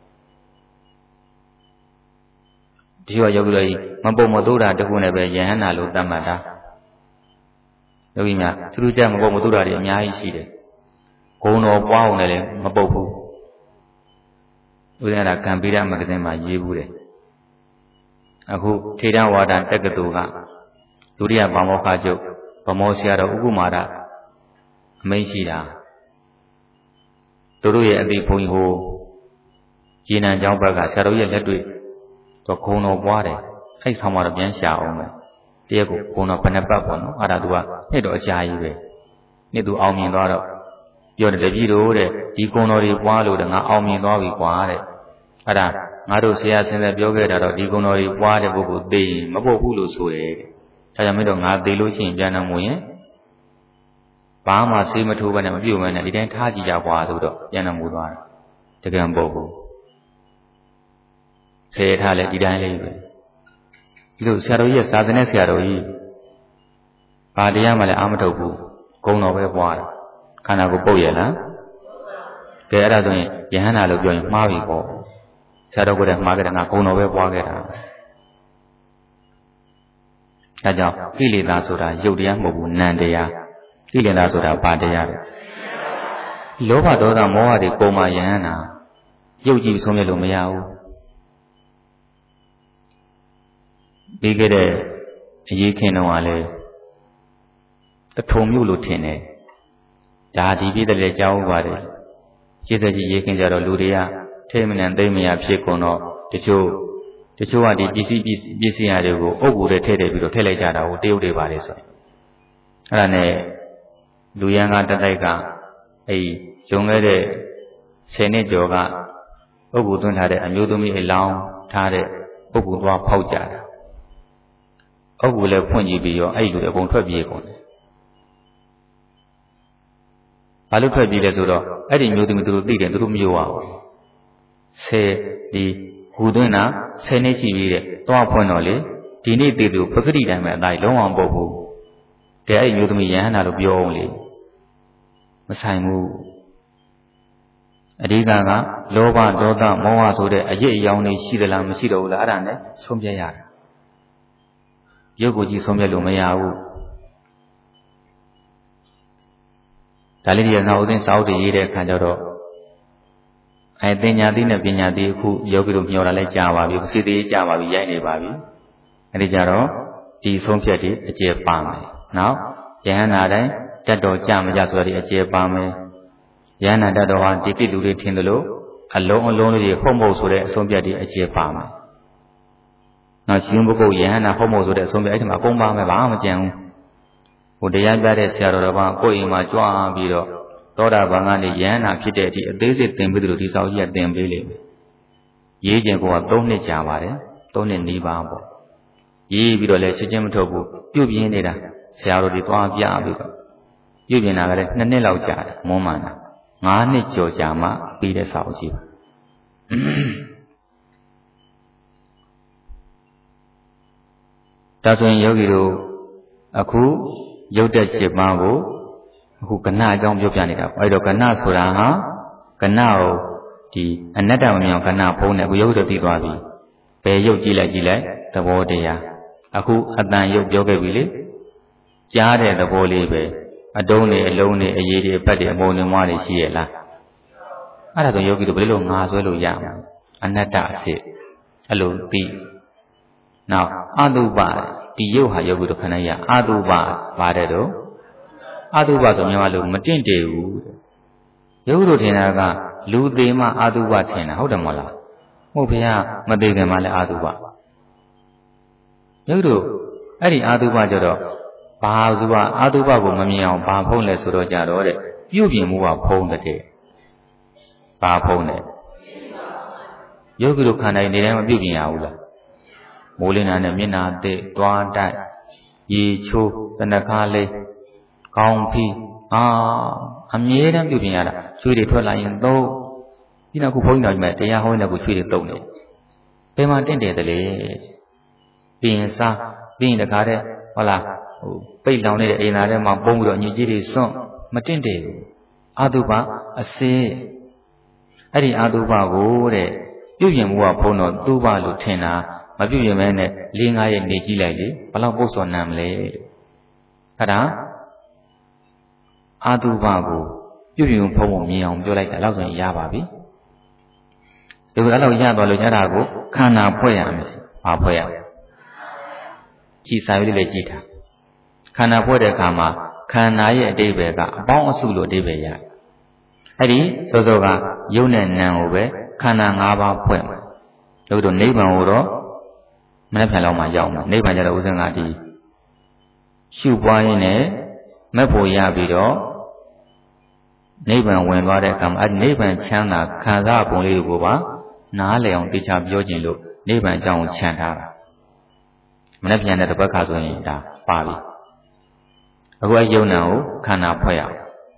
ဒီရောယောဂီတို့မပုံမသွတာတခုနဲ့ပဲယဟနာလို့သတ်မှတ်တာယောဂီများသူတို့ကြမပုံမသွတာတွေအများကြီးရှိတယ်ဂုံတော်ပွားအောင်လည်းမပုတ်ဘူးဥဒ္ဒရာကံပိရမဂ္ဂဇင်းမှာရေးဘူးတယ်အခုထေရဝါဒတက္ကသိုလ်ကဒုတိယဗမောခချုပ်ဗမောဆရာတော်ဥက္ကုမာရအမိန့်ရှိတာတို့ရဲ့အသိဘုန်းကြီးဟိုရေနံကျောင်းဘက်ကဆရာတော်ရဲ့လက်တွေ့တော့ဂုံတော်ပွားတယ်အဲ့ဆောင်မှာတော့ပြန်ရှာအောင်ပဲတရက်ကိုဂုံတော်ဘယ်နှပတ်ပေါ့နော်အဲ့ဒါသူကနှစ်တော့အကြာကြီးပဲနှစ်သူအောင်မြင်သွားတော့ပြောတယ်တပည့်တို့တဲ့ဒီဂုံတော်တွေပွားလို့တဲ့ငါအောင်မြင်သွားပြီကွာတဲ့အဲ့ဒါငါတို့ဆရာဆင်းသက်ပြောခဲ့တာတော့ဒီဂုံတော်တွေပွားတဲ့ပုဂ္ဂိုလ်သိရင်မပုတ်ဘူးလို့ဆိုတယ်ဒါကြောင့်မင်းတို့ငါသိလို့ရှိရင်ပြန်တော်မူရင်ဘာမှဆေးမထိုးဘဲနဲ့မပြုတ်ဘဲနဲ့ဒီတိုင်းထားကြည့်ကြကွာဆိုတော့ပြန်တော်မူသွားတယ်တကယ်မပုတ်ဘူးဆေးထားလဲဒီတိုင်းလေးပဲဒီလိုဆရာတော်ကြီးရဲ့စာသင်တဲ့ဆရာတော်ကြီးဘာတရားမှလည်းအာမထုတ်ဘူးဂုံတော်ပဲပွားတာခန္ဓာကိုပုတ်ရလားကဲအဲ့ဒါဆိုရင်ယဟန္တာလို့ပြောရင်မှားပြီပေါ့ဆရာတော်ကလည်းမှားခဲ့တယ်ငါဂုံတော်ပဲပွားခဲ့တာဒါကြောင့်ကိလေသာဆိုတာရုပ်တရားမဟုတ်ဘူးနံတရားကိလေသာဆိုတာဘာတရားလဲလောဘဒေါသမောဟတွေပုံမှယဟန္တာရုပ်ကြည့်ဆုံးမြတ်လို့မရဘူးပြီးခဲ့တဲ့အရေးခင်းတော့ကလည်းတထုံမြို့လို့ထင်တယ်ဒါဒီပြည့်တဲ့လည်းကြောက်ပါတယ်ရှင်းစကြီးရေးခင်းကြတော့လူတွေကထိမနံသိမ့်မရဖြစ်ကုန်တော့တချို့တချို့ကဒီပစ္စည်းပစ္စည်းရတွေကိုအုပ်ကူတဲ့ထည့်ထည့်ပြီးတော့ထည့်လိုက်ကြတာကိုတရုတ်တွေပါလေဆိုအဲ့ဒါနဲ့လူရန်ကတတိုက်ကအဲ့လွန်ခဲ့တဲ့ဆယ်နှစ်ကျော်ကအုပ်ကူသွင်းထားတဲ့အမျိုးသမီးအလောင်းထားတဲ့အုပ်ကူသွားဖောက်ကြတာအုပ်ကူလည်းဖွင့်ကြည့်ပြီးရောအဲ့လူတွေအကုန်ထွက်ပြေးကုန်တယ်ဘာလို့ထွက်ပြေးလဲဆိုတော့အဲ့ဒီမျိုးသမီးသူတို့သိတယ်သူတို့မယုံအောင်ဆယ်ဒီဟူသွင်းတာဆယ်နှစ်ရှိပြီတဲ့သွားဖွင့်တော့လေဒီနေ့တည်သူပဂတိတိုင်းပဲအတိုင်းလုံးအောင်ပုတ်ဘူးကဲအဲ့ဒီမျိုးသမီးယဟန္တာလို့ပြောအောင်လေမဆိုင်ဘူးအဓိကကလောဘဒေါသမောဟဆိုတဲ့အရေးအယောင်တွေရှိသလားမရှိတော့ဘူးလားအဲ့ဒါနဲ့ဆုံးဖြတ်ရတာရုပ်ကိုကြည့်ဆုံးဖြတ်လို့မရဘူးဒါလေးတွေနောက်ဦးသိန်းစာအုပ်တွေရေးတဲ့အခါကျတော့အဲတင်ညာတိနဲ့ပညာတိအခုယောဂီတို့မျှော်တာလဲကြာပါပြီစိတ်သေးကြာပါပြီရိုက်နေပါပြီအဲဒီကြတော့ဒီဆုံးဖြတ်ဒီအကျေပါမယ်နော်ယဟန္တာတိုင်းတတ်တော်ကြမကြဆိုတော့ဒီအကျေပါမယ်ယဟန္တာတတ်တော်ဟာဒီကိလူတွေထင်တယ်လို့အလုံးအလုံးလေးတွေဟုတ်မဟုတ်ဆိုတဲ့အဆုံးဖြတ်ဒီအကျေပါမယ်နော်ရှင်ဘုကုတ်ယဟန္တာဟုတ်မဟုတ်ဆိုတဲ့အဆုံးဖြတ်အဲ့ဒီမှာအကုန်ပါမယ်ဘာမှမကြံဘူးဟိုတရားပြတဲ့ဆရာတော်တော်ကကိုယ့်အိမ်မှာကြွားပြီးတော့သောတာပန်ကနေယဟန္တာဖြစ်တဲ့အထိအသေးစိတ်သင်ပေးတယ်လို့ဒီဆောင်ကြီးကသင်ပေးလိမ့်မယ်ရေးခြင်းကသုံးနှစ်ကြာပါတယ်သုံးနှစ်နီးပါးပေါ့ရေးပြီးတော့လည်းချက်ချင်းမထုတ်ဘူးပြုတ်ပြင်းနေတာဆရာတော်တွေသွားပြပြီးတော့ပြုတ်ပြင်းတာကလည်းနှစ်နှစ်လောက်ကြာတယ်မွန်းမှန်တာငါးနှစ်ကျော်ကြာမှပြီးတဲ့ဆောင်ကြီးဒါဆိုရင်ယောဂီတို့အခုရုပ်တက်ရှစ်ပါးကိုအခုကဏအကြောင်းပြောပြနေတာပေါ့အဲ့တော့ကဏဆိုတာဟာကဏကိုဒီအနတ္တမမြောင်ကဏဖုံးတယ်အခုယောဂီတို့သိသွားပြီဘယ်ရုပ်ကြည့်လိုက်ကြည့်လိုက်သဘောတရားအခုအတန်ရုပ်ပြောခဲ့ပြီလေကြားတဲ့သဘောလေးပဲအတုံးတွေအလုံးတွေအရေးတွေအပတ်တွေအပုံတွေမွားတွေရှိရလားအဲ့ဒါဆိုယောဂီတို့ဘယ်လိုငါဆွဲလို့ရမှာအနတ္တအစစ်အဲ့လိုပြီးနောက်အတုပဒီရုပ်ဟာယောဂီတို့ခဏရအတုပပါတယ်တော့အတုပဆိုမြန်မာလိုမတင့်တယ်ဘူးယောဂီတို့ထင်တာကလူသေးမှအတုပထင်တာဟုတ်တယ်မဟုတ်လားဟုတ်ဖေမသေးခင်မှလည်းအတုပယောဂီတို့အဲ့ဒီအာတုပကြတော့ဘာဆိုပါအာတုပကိုမမြင်အောင်ဘာဖုံးလဲဆိုတော့ကြတော့တဲ့ပြုပြင်မှုကဖုံးတဲ့ဘာဖုံးလဲယောဂီတို့ခန္ဓာနေတိုင်းမပြုပြင်ရဘူးလားမိုးလင်းတာနဲ့မျက်နာအသေးတွားတိုက်ရေချိုးတနခါလေးကောင်းဖီးအာအမြဲတမ်းပြုပြင်ရတာချွေးတွေထွက်လာရင်သုံးဒီနောက်ခုဘုန်းကြီးတော်ကြီးမဲ့တရားဟောနေတဲ့ခုချွေးတွေတုံနေဘယ်မှာတင့်တယ်တလေပြင်စားပြင်တကားတဲ့ဟုတ်လားဟိုပိတ်လောင်နေတဲ့အိမ်သားထဲမှာပုံပြီးတော့ညစ်ကြေးတွေစွန့်မတင့်တယ်ဘူးအာတုပအစစ်အဲ့ဒီအာတုပကိုတဲ့ပြုပြင်မှုကဘုံတော်သူ့ဘလို့ထင်တာမပြုပြင်မဲနဲ့လေးငါးရက်နေကြည့်လိုက်လေဘလောက်ပုတ်စော်နံမလဲအဲ့ဒါအာတုပကိုပြုပြင်ဖုံးဖို့မြင်အောင်ပြောလိုက်တာတော့ဆိုရင်ရပါပြီဒီလိုအဲ့လိုရသွားလို့ညတာကိုခန္ဓာဖွဲ့ရမယ်ဘာဖွဲ့ရကြည်စာရေးလေးကြည်ထားခန္ဓာဖွဲ့တဲ့အခါမှာခန္ဓာရဲ့အတိပ္ပယ်ကအပေါင်းအစုလို့အတိပ္ပယ်ရအဲ့ဒီစောစောကယုံနဲ့နံကိုပဲခန္ဓာ၅ပါးဖွဲ့မှာတို့တို့နိဗ္ဗာန်ကိုတော့မနေ့ပြန်လောက်မှရောက်မှာနိဗ္ဗာန်ကျတော့ဥစဉ်ကဒီရှုပွားရင်းနဲ့မက်ဖို့ရပြီးတော့နိဗ္ဗာန်ဝင်သွားတဲ့အခါမှာအဲ့ဒီနိဗ္ဗာန်ချမ်းသာခံစားပုံလေးကိုပါနားလည်အောင်သိချပြောခြင်းလို့နိဗ္ဗာန်အကြောင်းကိုခြံထားတာမနေ့ပြန်တဲ့တစ်ပတ်ခါဆိုရင်ဒါပါပြီအခုအဲ့ယုံနံကိုခန္ဓာဖွဲ့ရအောင်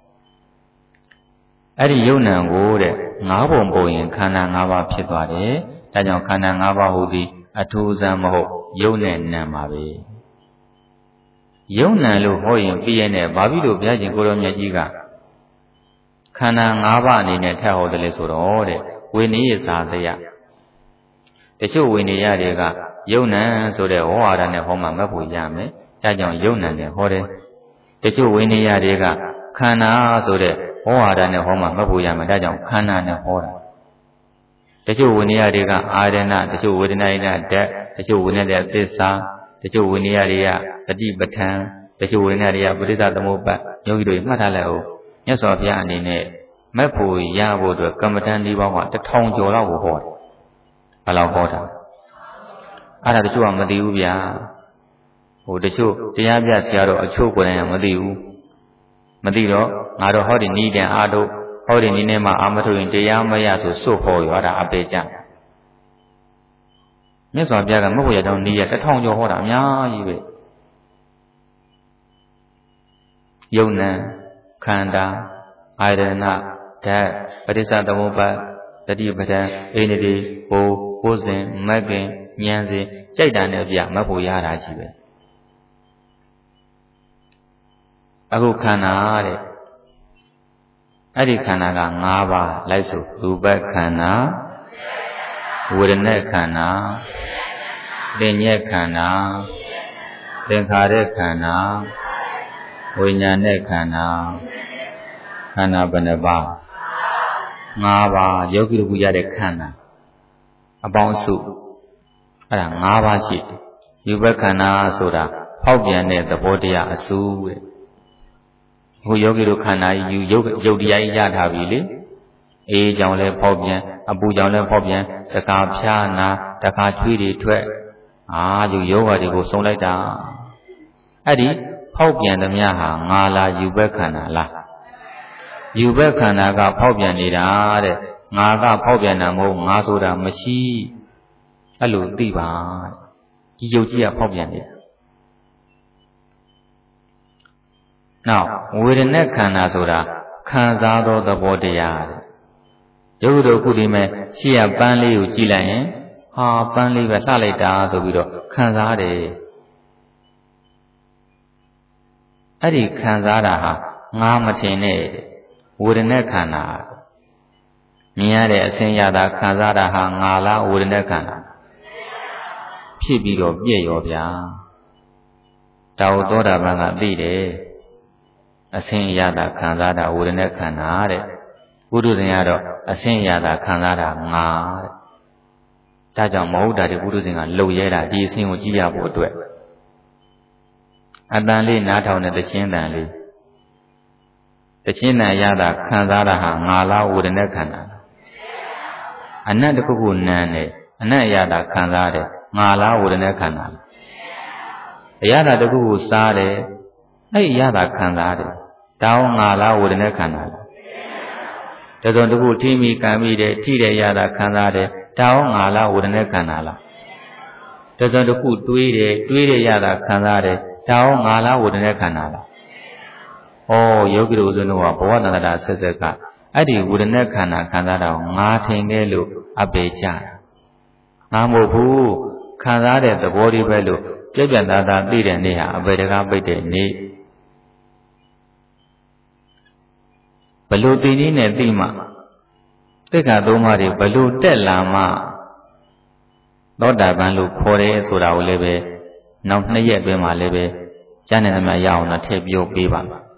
အဲ့ဒီယုံနံကိုတဲ့ငါးပုံပုံရင်ခန္ဓာ၅ပါးဖြစ်သွားတယ်ဒါကြောင့်ခန္ဓာ၅ပါးဟူသည်အထူးဆန်းမဟုတ်ယုံနဲ့နံပါပဲယုံနံလို့ဟောရင်ပြည့်ရဲ့နဲ့ဘာဖြစ်လို့ဘုရားရှင်ကိုရောမြတ်ကြီးကခန္ဓာ၅ပါးအနေနဲ့ထပ်ဟောတယ်လေဆိုတော့တဲ့ဝိနည်းစာတရားတချို့ဝိနည်းရတွေကယုံနံဆိုတဲ့ဟောဟာရနဲ့ဟောမှမဖို့ရမယ်ဒါကြောင့်ယုံနံနဲ့ဟောတယ်တချို့ဝိနည်းရတွေကခန္ဓာဆိုတဲ့ဟောဟာရနဲ့ဟောမှမဖို့ရမယ်ဒါကြောင့်ခန္ဓာနဲ့ဟောတာတချို့ဝိနည်းရတွေကအာရဏတချို့ဝေဒနာရဓာတ်တချို့ဝိနည်းရသစ္စာတချို့ဝိနည်းရတွေကတတိပဋ္ဌာန်တချို့ဝိနည်းရတွေကပရိစ္ဆသမုပ္ပါယောဂီတို့မှတ်ထားလိုက်အောင်မြတ်စွာဘုရားအနေနဲ့မက်ဖို့ရဖို့အတွက်ကမ္မဋ္ဌာန်း၄ပါးကတစ်ထောင်ကျော်လောက်ကိုဟောတယ်ဘယ်လောက်ဟောတာအဲ့ဒါတချို့ကမသိဘူးဗျာဟိုတချို့တရားပြဆရာတော်အချို့ကိုယ်တိုင်ကမသိဘူးမသိတော့ငါတို့ဟောဒီနီးတယ်အားတို့ဟောဒီနီးနဲ့မှအာမထုတ်ရင်တရားမရဆိုစွတ်ဟောရတာအပေကြမြတ်စွာဘုရားကမဟုတ်ရတော့နီးရတစ်ထောင်ကျော်ဟောတာအများကြီးပဲယုံနံခန္ဓာအာရဏဓာတ်ပရိစ္ဆသမုပ္ပါတတိပဋ္ဌာန်အိန္ဒိဘိုးဘိုးစဉ်မဂ္ဂင်ဉာဏ်စဉ်ကြိုက်တာနဲ့ပြမတ်ဖို့ရတာကြီးပဲအခုခန္ဓာတဲ့အဲ့ဒီခန္ဓာက၅ပါးလိုက်ဆိုရူပခန္ဓာဝေဒနာခန္ဓာသင်ညက်ခန္ဓာသင်္ခါရခန္ဓာဝိညာဉ်နဲ့ခန္ဓာန္ဓာဘယ်နှပါး၅ပါးယောဂီတို့ရတဲ့ခန္ဓာအပေါင်းစုအဲ့ဒါ၅ပါးရှိတယ်ယူဘခန္ဓာဆိုတာဖောက်ပြန်တဲ့သဘောတရားအစုတဲ့ဟိုယောဂီတို့ခန္ဓာကြီးယူရုပ်ရုပ်တရားကြီးရထားပြီလေအေးကြောင့်လည်းဖောက်ပြန်အပူကြောင့်လည်းဖောက်ပြန်တခါဖြားနာတခါချွေးတွေထွက်အာယူယောဂါတွေကိုစုံလိုက်တာအဲ့ဒီဖောက်ပြန်သမျှဟာငါလားယူဘခန္ဓာလားယူဘခန္ဓာကဖောက်ပြန်နေတာတဲ့ငါကဖောက်ပြန်တာမဟုတ်ငါဆိုတာမရှိအဲ့လိုသိပါဒီယုတ်ကြီးကဖောက်ပြန်နေတာနောက်ဝေဒနာခန္ဓာဆိုတာခံစားသောသဘောတရားတဲ့ယုတ်တို့ခုဒီမဲ့ရှေ့ကပန်းလေးကိုကြည့်လိုက်ရင်ဟာပန်းလေးပဲလှလိုက်တာဆိုပြီးတော့ခံစားတယ်အဲ့ဒီခံစားတာဟာငါမထင်နဲ့ဝေဒနာခန္ဓာမြင်ရတဲ့အစဉ်ရတာခံစားတာဟာငါလားဝေဒနာခန္ဓာဖြစ်ပြီးတော့ပြည့်ရောဗျာတောက်သောတာပန်ကသိတယ်အစဉ်ရတာခံစားတာဝေဒနာခန္ဓာတဲ့ဘုဒ္ဓဇင်ကတော့အစဉ်ရတာခံစားတာငါတဲ့ဒါကြောင့်မဟုတ်တာဒီဘုဒ္ဓဇင်ကလှုပ်ရဲတာဒီအစဉ်ကိုကြည့်ရဖို့အတွက်အတန်လေးနားထောင်တဲ့တခြင်းတန်လေးတခြင်းတန်ရတာခံစားတာဟာငါလားဝေဒနာခန္ဓာအနတ်တစ်ခုခုနန်းတယ်အနတ်ရတာခံစားတယ်ငါလားဝေဒနာခန္ဓာအရတာတစ်ခုခုစားတယ်အဲ့ရတာခံစားတယ်တောင်းငါလားဝေဒနာခန္ဓာတစုံတစ်ခုထိမိကံမိတယ်ထိတယ်ရတာခံစားတယ်တောင်းငါလားဝေဒနာခန္ဓာလားတစုံတစ်ခုတွေးတယ်တွေးတယ်ရတာခံစားတယ်တောင်းငါလားဝေဒနာခန္ဓာလားဩယောဂီတို့ဆိုတော့ဘဝတန္တရာဆက်ဆက်ကအဲ့ဒီဝေဒနာခန္ဓာခံစားတာကိုငါထင်တယ်လို့အပေကြတာငါမဟုတ်ဘူးခံစားတဲ့သဘောလေးပဲလို့ပြည့်ပြတ်သားသားသိတဲ့နေ့ဟာအပေတကားပိတ်တဲ့နေ့ဘလို့သိနည်းနဲ့သိမှသိက္ခာသုံးပါးတွေဘလို့တက်လာမှသောတာပန်လို့ခေါ်တယ်ဆိုတာကိုလည်းပဲနောက်နှစ်ရက်အတွင်းမှာလည်းပဲကြားနေသမျှရအောင်တော့ထည့်ပြောပေးပါမယ်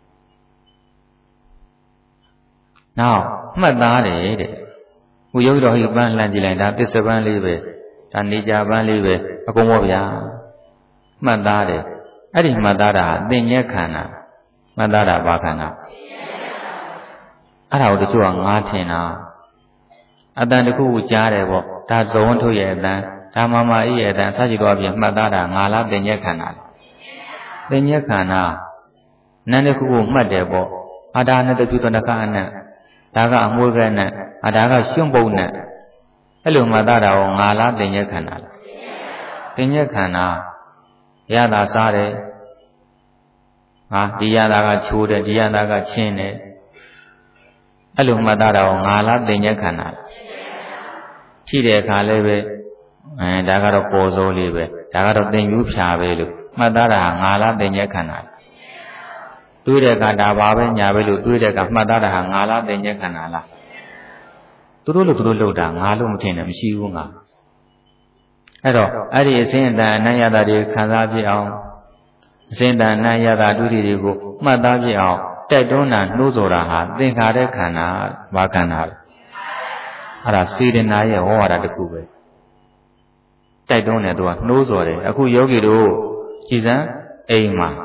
နောက်မှတ်သားတယ်တဲ့ဟိုယောဂီတော်ဟိပန်းလှမ်းကြည့်လိုက်ဒါသစ္စာပန်းလေးပဲဒါနေကြပန်းလေးပဲအကုန်ပေါ့ဗျာမှတ်သားတယ်အဲ့ဒီမှတ်သားတာသင်္ညက်ခန္ဓာမှတ်သားတာဘာခန္ဓာအဲ့ဒါကိုတချို့ကငါထင်တာအတန်တစ်ခုခုကြားတယ်ပေါ့ဒါဇဝန်းထုတ်ရဲ့အတန်ဒါမမအေးရဲ့အတန်စကြည့်တော့အပြင်မှတ်သားတာငါလားသင်္ညက်ခန္ဓာလားသင်္ညက်ခန္ဓာနာမ်တစ်ခုခုမှတ်တယ်ပေါ့အာဒါနဲ့တပြုတနကအနံ့ဒါကအမွှေးပဲနဲ့အာဒါကရွှွန့်ပုံနဲ့အဲ့လိုမှတ်သားတာကိုငါလားသင်္ညက်ခန္ဓာလားသင်္ညက်ခန္ဓာရတာစားတယ်ဟာဒီရတာကချိုးတယ်ဒီရတာကချင်းတယ်အဲ့လိုမှတ်သားတာကိုငါလားသင်္ညက်ခန္ဓာလားရှိတဲ့အခါလည်းပဲအဲဒါကတော့ပေါ်စိုးလေးပဲဒါကတော့သင်ယူဖြာပဲလို့မှတ်သားတာငါလားသင်္ညက်ခန္ဓာလားတွေးတဲ့အခါဒါပါပဲညာပဲလို့တွေးတဲ့အခါမှတ်သားတာဟာငါလားသင်္ညက်ခန္ဓာလားသူတို့လို့သူတို့လုပ်တာငါလို့မထင်နဲ့မရှိဘူးငါအဲ့တော့အဲ့ဒီအစဉ်အတန်အနတ်ရတာတွေခံစားပြအောင်အစဉ်အတန်အနတ်ရတာဒုတိတွေကိုမှတ်သားပြအောင်တိုက်တွန်းတာနှိုးဆော်တာဟာသင်္ခါရခန္ဓာဘာခန္ဓာလဲအဲ့ဒါစေတနာရဲ့ဟောရတာတခုပဲတိုက်တွန်းတယ်သူကနှိုးဆော်တယ်အခုယောဂီတို့ကြည်စံအိမ်မှာ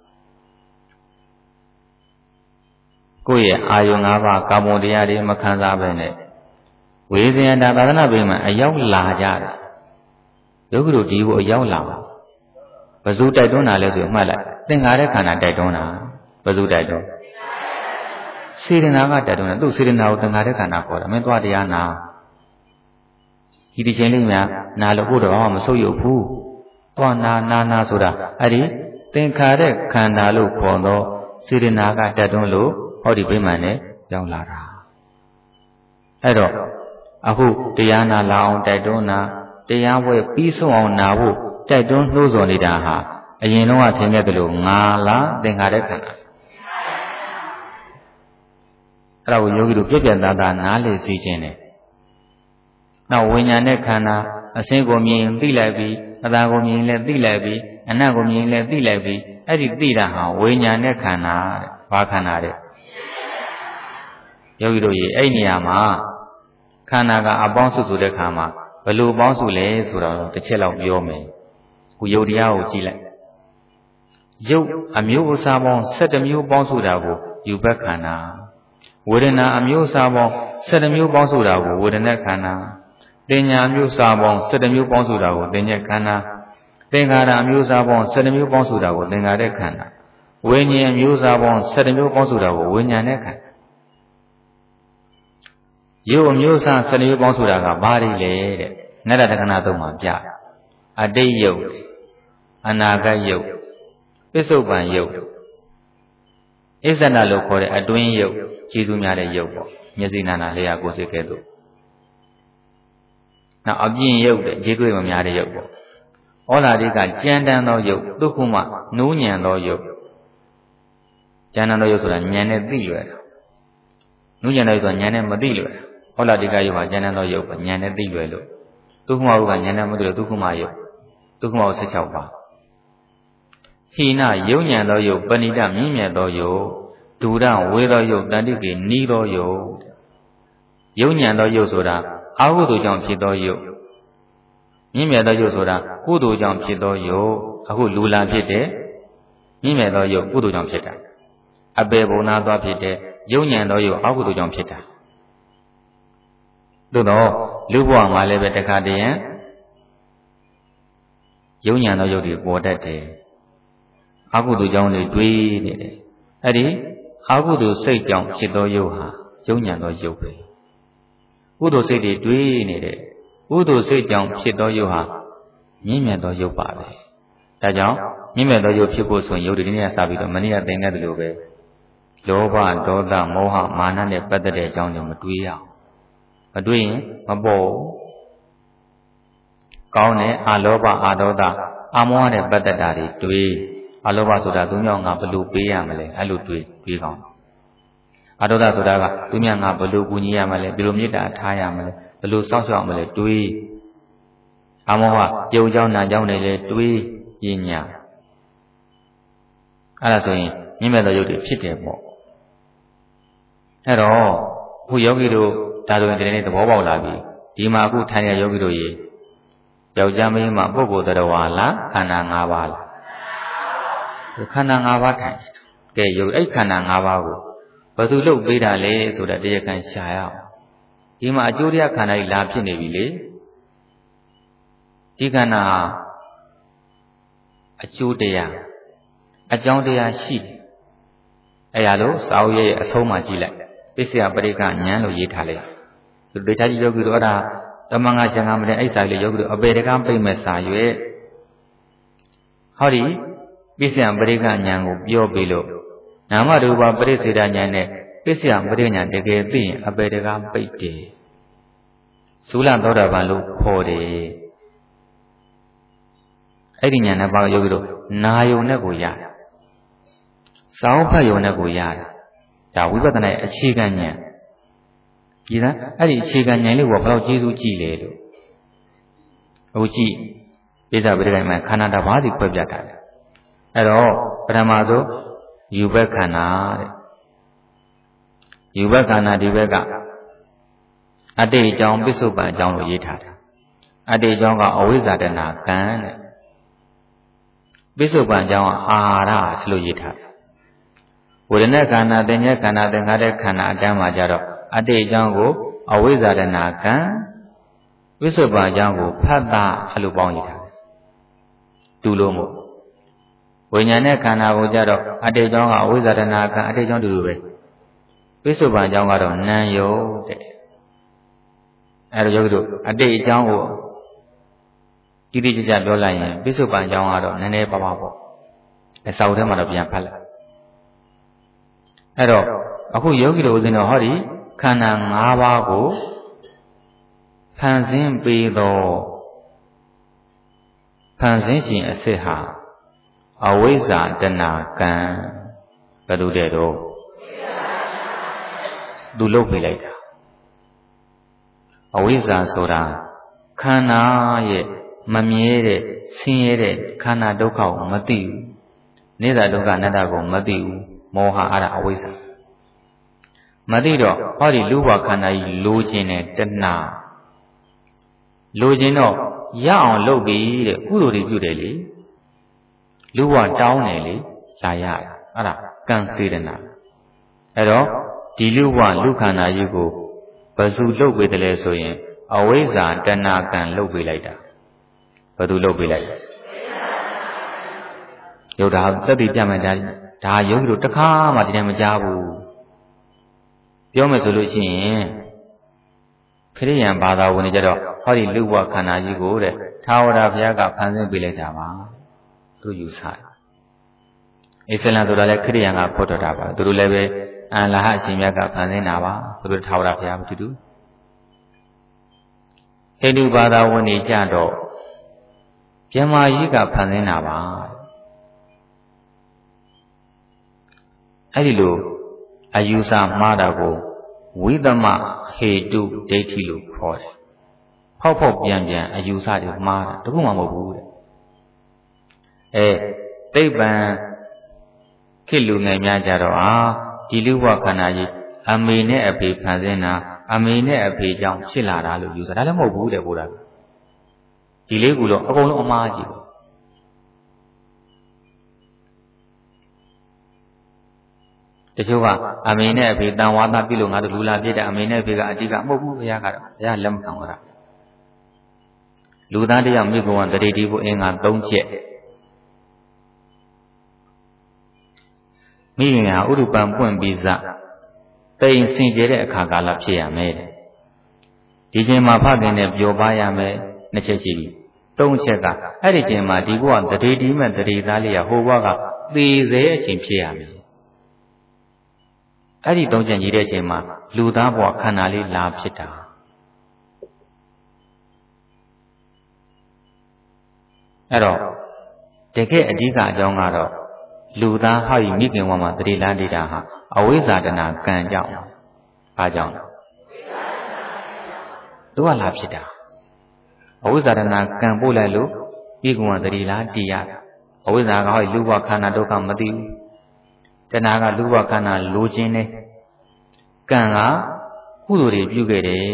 ကိုယ့်ရဲ့အာယုံ၅ပါးကာမဂုဏ်တရားတွေမခံစားဘဲနဲ့ဝိဇယန္တာသာသနာ့ဘေးမှာအရောက်လာကြတယ်ယောဂီတို့ဒီကိုအရောက်လာပါဘယ်သူတိုက်တွန်းတာလဲဆိုမှတ်လိုက်သင်္ခါရခန္ဓာတိုက်တွန်းတာဘယ်သူတိုက်တွန်းစေတနာကတိုက်တွန်းတယ်သူ့စေတနာကိုသင်္ခါရခန္ဓာခေါ်တယ်မင်းသွားတရားနာဒီဒီချင်းလေးများနာလို့ကိုယ်တော့မဆုပ်ယုပ်ဘူးသွားနာနာနာဆိုတာအဲ့ဒီသင်္ခါရခန္ဓာလို့ခေါ်တော့စေတနာကတိုက်တွန်းလို့ဟောဒီပြိမှန်နဲ့ရောက်လာတာအဲ့တော့အခုတရားနာလာအောင်တိုက်တွန်းတာတရားပွဲပြီးဆုံးအောင်နာဖို့တိုက်တွန်းနှိုးဆော်နေတာဟာအရင်တော့ထင်ခဲ့တယ်လို့ငါလားသင်္ခါရခန္ဓာအဲ့ဒါကိုယောဂီတို့ပြည့်ပြည့်သားသားနားလည်စေခြင်းနဲ့နောက်ဝိညာဉ်နဲ့ခန္ဓာအစင်းကိုမြင်ရင်သိလိုက်ပြီအသာကိုမြင်ရင်လည်းသိလိုက်ပြီအနတ်ကိုမြင်ရင်လည်းသိလိုက်ပြီအဲ့ဒီသိတာဟာဝိညာဉ်နဲ့ခန္ဓာတဲ့ဘာခန္ဓာတဲ့ယောဂီတို့ရေအဲ့နေရာမှာခန္ဓာကအပေါင်းစုဆိုတဲ့ခါမှာဘယ်လိုပေါင်းစုလဲဆိုတော့တစ်ချက်လောက်ပြောမယ်ခုယုတ်တရားကိုကြည့်လိုက်ယုတ်အမျိုးအစားပေါင်း၁၁မျိုးပေါင်းစုတာကိုယူဘက်ခန္ဓာဝေဒနာအမျိုးအစားပေါင်း၁၁မျိုးပေါင်းစုတာကိုဝေဒနာခန္ဓာတင်ညာအမျိုးအစားပေါင်း၁၁မျိုးပေါင်းစုတာကိုတင်ညာခန္ဓာသင်္ခါရအမျိုးအစားပေါင်း၁၁မျိုးပေါင်းစုတာကိုသင်္ခါရခန္ဓာဝိညာဉ်အမျိုးအစားပေါင်း၁၁မျိုးပေါင်းစုတာကိုဝိညာဉ်နဲ့ခန္ဓာယုတ်အမျိုးအစား၁၂မျိုးပေါင်းဆိုတာကဘာတွေလဲတဲ့နတ္တတက္ကနာသုံးမှာပြအတိတ်ယုတ်အနာဂတ်ယုတ်ပစ္စုပန်ယုတ်အစ္ဆန္ဒလို့ခေါ်တဲ့အတွင်းယုတ်ကျေးဇူးများတဲ့ယုတ်ပေါ့မျက်စိနာနာလျာကိုယ်စိတ်ကဲ့သို့နောက်အပြင်ယုတ်တဲ့ခြေတွေ့မများတဲ့ယုတ်ပေါ့ဩလာရိကကြမ်းတမ်းသောယုတ်ဒုက္ခမှနိုးညံသောယုတ်ကြမ်းတမ်းသောယုတ်ဆိုတာညံနဲ့သိလွယ်တာနိုးညံတဲ့ယုတ်ဆိုတာညံနဲ့မသိလွယ်တာဟောလာတိကယုတ်ဟာဉာဏ်နဲ့သောယုတ်ပဲဉာဏ်နဲ့သိလွယ်လို့ဒုက္ခမဟုကဉာဏ်နဲ့မသိလို့ဒုက္ခမယုတ်ဒုက္ခမဟု၁၆ပါးဟိနယုံဉာဏ်သောယုတ်ပဏိတမြင့်မြတ်သောယုတ်ဒုရဝေသောယုတ်တန်တိကေနီးသောယုတ်ယုံဉာဏ်သောယုတ်ဆိုတာအာဟုတုကြောင့်ဖြစ်သောယုတ်မြင့်မြတ်သောယုတ်ဆိုတာကုသိုလ်ကြောင့်ဖြစ်သောယုတ်အခုလူလာဖြစ်တဲ့မြင့်မြတ်သောယုတ်ကုသိုလ်ကြောင့်ဖြစ်တာအပေဘုံနာသွားဖြစ်တဲ့ယုံဉာဏ်သောယုတ်အာဟုတုကြောင့်ဖြစ်တာသို့တော့လူဘဝမှာလည်းပဲတခါတည်းရန်ယုံဉာဏ်သောယုတ်တွေပေါ်တတ်တယ်အကုသိုလ်ကြောင့်တွေတွေးနေတယ်အဲ့ဒီအကုသိုလ်စိတ်ကြောင့်ဖြစ်သောယုတ်ဟာယုံဉာဏ်သောယုတ်ပဲကုသိုလ်စိတ်တွေတွေးနေတယ်ကုသိုလ်စိတ်ကြောင့်ဖြစ်သောယုတ်ဟာမြင့်မြတ်သောယုတ်ပါပဲဒါကြောင့်မြင့်မြတ်သောယုတ်ဖြစ်ဖို့ဆိုရင်ယုတ်တွေဒီနေ့ကစပြီးတော့မနေ့ကသင်ခဲ့တယ်လို့ပဲလောဘဒေါသမောဟမာနနဲ့ပတ်သက်တဲ့အကြောင်းတွေမတွေးရအောင်မတွေ့ရင်မပေါ်ကောင်းတဲ့အာလောဘအာဒေါသအာမောဟနဲ့ပတ်သက်တာတွေတွေးအာလောဘဆိုတာသူမြောက်ငါဘယ်လိုပေးရမလဲအဲ့လိုတွေးတွေးကောင်းအာဒေါသဆိုတာကသူမြောက်ငါဘယ်လိုကူညီရမလဲဘယ်လိုမေတ္တာထားရမလဲဘယ်လိုစောင့်ရှောက်မလဲတွေးအာမောဟယုံကြောင်းနာကြောင်းတွေလည်းတွေးပညာအဲ့ဒါဆိုရင်မြင့်မြတ်သောယုတ်တွေဖြစ်တယ်ပေါ့အဲ့တော့ခုယောဂီတို့ဒါဆိုရင်ဒီနေ့သဘောပေါက်လာပြီဒီမှာအခုထိုင်ရယောဂီတို့ရေယောက်ျားမင်းမပုဂ္ဂိုလ်တော်ဝါလားခန္ဓာ၅ပါးလားခန္ဓာ၅ပါးထိုင်ကဲယုတ်အဲ့ခန္ဓာ၅ပါးကိုဘယ်သူလုပ်ပေးတာလဲဆိုတဲ့တရားခံရှာရအောင်ဒီမှာအကျိုးတရားခန္ဓာကြီးလာဖြစ်နေပြီလေဒီခန္ဓာအကျိုးတရားအကြောင်းတရားရှိအဲ့ရလို့စာအုပ်ရဲ့အဆုံးမှာကြည့်လိုက်ပစ္စယပရိက္ခဉာဏ်လို့ရေးထားလိုက်သူတေချာကြီးယောဂီတို့အဲ့ဒါတမန်ငါရှင်ကမတဲ့အဲ့စာလေးယောဂီတို့အပေတကပိတ်မဲ့စာရွယ်ဟောဒီပစ္စယပရိက္ခဉာဏ်ကိုပြောပြီးလို့နာမရူပပရိစ္ဆေဒဉာဏ်နဲ့ပစ္စယပရိဉာဏ်တကယ်သိရင်အပေတကပိတ်တယ်ဇူလသောတာပန်လို့ခေါ်တယ်အဲ့ဒီဉာဏ်နဲ့ပါယောဂီတို့နာယုံနဲ့ကိုရတယ်စောင်းဖတ်ယုံနဲ့ကိုရတယ်ဒါဝိပဿနာရဲ့အခြေခံဉာဏ်ဒီလားအဲ့ဒီအခြေခံဉာဏ်လေးကဘယ်လောက်ကျေးဇူးကြည့်လဲလို့အခုကြည့်ပိဿပရိက္ခမှာခန္ဓာတစ်ပါးစီခွဲပြတာလေအဲ့တော့ပထမဆုံးယူဘက်ခန္ဓာတဲ့ယူဘက်ခန္ဓာဒီဘက်ကအတ္တိအကြောင်းပစ္စုပန်အကြောင်းလို့ရေးထားတာအတ္တိအကြောင်းကအဝိဇ္ဇာတဏကံတဲ့ပစ္စုပန်အကြောင်းကအာဟာရလို့ရေးထားတယ်ဝေဒနာခန္ဓာတင်ញခန္ဓာသင်္ခါရခန္ဓာအတန်းမှာကြတော့အတ္တိအကြောင်းကိုအဝိဇ္ဇာတဏကံပစ္စုပန်အကြောင်းကိုဖတ်တာအဲ့လိုပေါင်းရေးထားတယ်တူလို့မို့ဝိညာဉ်နဲ့ခန္ဓာကိုကြတော့အတ္တိအကြောင်းကအဝိဇ္ဇာတဏကံအတ္တိအကြောင်းတူတူပဲပစ္စုပန်အကြောင်းကတော့နံယုတ်တဲ့အဲ့လိုယောဂီတို့အတ္တိအကြောင်းကိုတိတိကျကျပြောလိုက်ရင်ပစ္စုပန်အကြောင်းကတော့နည်းနည်းပါးပါးပေါ့အစာအုပ်ထဲမှာတော့ပြန်ဖတ်လိုက်အဲ့တော့အခုယောဂီတို့ဦးဇင်းတော်ဟောဒီခန္ဓာ၅ပါးကိုဖန်ဆင်းပေးသောဖန်ဆင်းရှင်အစစ်ဟာအဝိဇ္ဇာတဏကံဘယ်သူတဲ့တော့သူလုတ်ပေးလိုက်တာအဝိဇ္ဇာဆိုတာခန္ဓာရဲ့မမြဲတဲ့ဆင်းရဲတဲ့ခန္ဓာဒုက္ခကိုမသိဘူးနေတာဒုက္ခအနတ္တကိုမသိဘူးမောဟအဲ့ဒါအဝိဇ္ဇာမသိတော့ဟောဒီလူဘဝခန္ဓာကြီးလိုချင်တဲ့တဏှာလိုချင်တော့ရအောင်လုပ်ပြီးတဲ့ကုသိုလ်တွေပြုတယ်လေလူဘဝတောင်းတယ်လေလာရအဲ့ဒါကံစေတနာအဲ့တော့ဒီလူဘဝလူခန္ဓာကြီးကိုဘယ်သူလုပ်ပေးတယ်လဲဆိုရင်အဝိဇ္ဇာတဏှာကံလုပ်ပေးလိုက်တာဘယ်သူလုပ်ပေးလိုက်ရုပ်ဒါသက်တည်ပြမယ်ဒါဒါယောဂီတို့တစ်ခါမှဒီတိုင်းမကြားဘူးပြောမယ်ဆိုလို့ရှိရင်ခရိယံဘာသာဝင်တွေကြတော့ဟောဒီလူဘဝခန္ဓာကြီးကိုတဲ့ထာဝရဘုရားကဖန်ဆင်းပေးလိုက်တာပါသူယူဆတယ်အစ္စလမ်ဆိုတာလည်းခရိယံကဖော်တော်တာပါသူတို့လည်းပဲအလဟအရှင်မြတ်ကဖန်ဆင်းတာပါသူတို့ထာဝရဘုရားမတူတူဟိန္ဒူဘာသာဝင်တွေကြတော့မြတ်မာကြီးကဖန်ဆင်းတာပါအဲ့ဒီလိုအယူဆမှားတာကိုဝိသမဟေတုဒိဋ္ဌိလို့ခေါ်တယ်။ဖောက်ဖောက်ပြန်ပြန်အယူဆတွေမှားတာတခုမှမဟုတ်ဘူးတဲ့။အဲသိပ္ပံခေတ်လူငယ်များကြတော့အာဒီလူဘဝခန္ဓာကြီးအမေနဲ့အဖေဖန်ဆင်းတာအမေနဲ့အဖေကြောင့်ဖြစ်လာတာလို့ယူဆဒါလည်းမဟုတ်ဘူးတဲ့ဘုရား။ဒီလေးကူတော့အကုန်လုံးအမှားကြီးပဲ။တချို့ကအမေနဲ့အဖေတန်ဝါသားပြုလို့ငါတို့လူလာပြည့်တဲ့အမေနဲ့အဖေကအတိကမဟုတ်ဘူးဘုရားကတော့ဘုရားလက်မခံပါလားလူသားတယောက်မိဘဝန်တရေတီးဖို့အင်္ဂါ၃ချက်မိခင်ဟာဥရုပံပွင့်ပြီးစတိမ်စင်ကြဲတဲ့အခါကာလဖြစ်ရမယ်တဲ့ဒီချိန်မှာဖခင်နဲ့ပျော်ပါရမယ်နှစ်ချက်ရှိပြီသုံးချက်ကအဲ့ဒီချိန်မှာဒီဘဝတရေတီးမဲ့တရေသားလေးကဟိုဘဝကသေစေအချိန်ဖြစ်ရမယ်အဲ့ဒီသုံးချက်ကြီးတဲ့အချိန်မှာလူသားဘဝခန္ဓာလေးလာဖြစ်တာအဲ့တော့တကယ်အဓိကအကြောင်းကတော့လူသားဟောဒီမိခင်ဘဝမှာတရေလာနေတာဟာအဝိဇ္ဇာတဏကံကြောင့်ဘာကြောင့်သူကလာဖြစ်တာအဝိဇ္ဇာတဏကံပို့လိုက်လို့မိခင်ကတရေလာတည်ရတာအဝိဇ္ဇာကဟောဒီလူဘဝခန္ဓာဒုက္ခမသိဘူးတဏှာကလူဘဝခန္ဓာလိုချင်တယ်ကံကကုသိုလ်တွေပြုခဲ့တယ်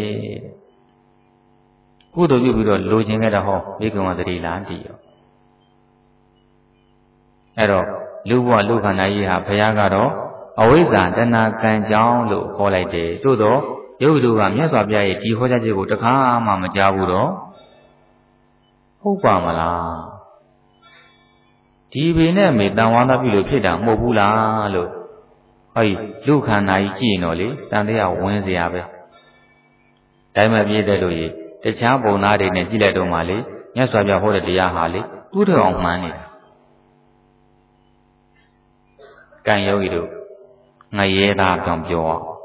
ကုသိုလ်ပြုပြီးတော့လိုချင်ခဲ့တော့ဟောမိဂဝတတိလာတည်ရောအဲ့တော့လူဘဝလူခန္ဓာကြီးဟာဘုရားကတော့အဝိဇ္ဇာတဏှာကံကြောင့်လို့ခေါ်လိုက်တယ်သို့တော့ယောဂီတို့ကမြတ်စွာဘုရားရဲ့ဒီဟောကြားချက်ကိုတခါမှမကြားဘူးတော့ဟုတ်ပါမလားဒီဘေနဲ့မေတန်ဝါသပြုလို့ဖြစ်တာမဟုတ်ဘူးလားလို့ဟောဒီလူခန္ဓာကြီးကြည့်ရင်တော့လေတန်တရားဝင်เสียပဲတိုင်းမပြည့်တဲ့လို့ရေတခြားပုံသားတွေနဲ့ကြည့်လိုက်တော့မှလေမြတ်စွာဘုရားဟောတဲ့တရားဟာလေသူ့ထောင်မှန်းနေတာကံယောဂီတို့ငရဲသားကြောင့်ပြောအောင်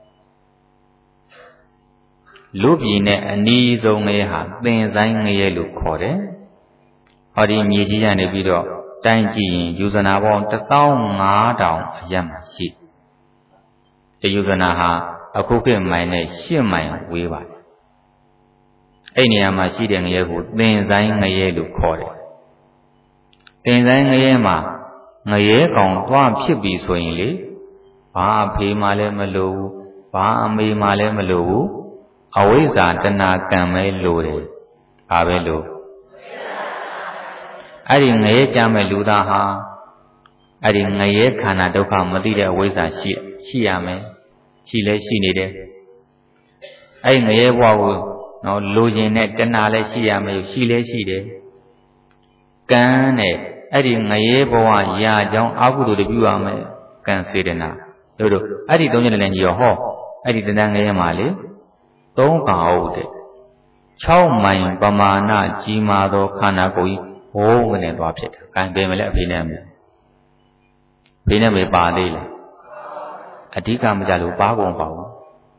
လူပြည်နဲ့အနီးဆုံးငရဲဟာသင်ဆိုင်ငရဲလို့ခေါ်တယ်ဟောဒီမြေကြီးရနေပြီးတော့တိုင်းကြည့်ရင်ယူဇနာပေါင်းတစ်သောင်းငါးထောင်အရက်မှရှိဒီယူဇနာဟာအခုခေတ်မိုင်နဲ့ရှစ်မိုင်ဝေးပါတယ်အဲ့နေရာမှာရှိတဲ့ငရဲကိုသင်ဆိုင်ငရဲလို့ခေါ်တယ်သင်ဆိုင်ငရဲမှာငရဲကောင်သွားဖြစ်ပြီဆိုရင်လေဘာအဖေမှလည်းမလိုဘူးဘာအမေမှလည်းမလိုဘူးအဝိဇ္ဇာတဏှာကံပဲလိုတယ်ဘာပဲလို့အဲ့ဒီငရဲကြမဲ့လူသားဟာအဲ့ဒီငရဲခန္ဓာဒုက္ခမသိတဲ့အဝိဇ္ဇာရှိရှိရမယ်ရှိလဲရှိနေတယ်အဲ့ဒီငရဲဘဝကိုနော်လိုချင်တဲ့တဏှာလည်းရှိရမယ်ရှိလဲရှိတယ်ကံနဲ့အဲ့ဒီငရဲဘဝရာကြောင်းအာဟုတုတွေပြုရမယ်ကံစေတနာတို့တို့အဲ့ဒီသုံးချက်နဲ့ညီရောဟောအဲ့ဒီတဏှာငရဲမှာလေသုံးကောင်ဟုတ်တဲ့၆မိုင်ပမာဏကြီးမားသောခန္ဓာကိုယ်ကြီးဘိုးကနေသွားဖြစ်တာ။ကံတယ်မလဲအဖေနဲ့အမေ။ဖေနဲ့မေပါသေးလား။အဓိကမကြလို့ပါကုန်ပါဘူး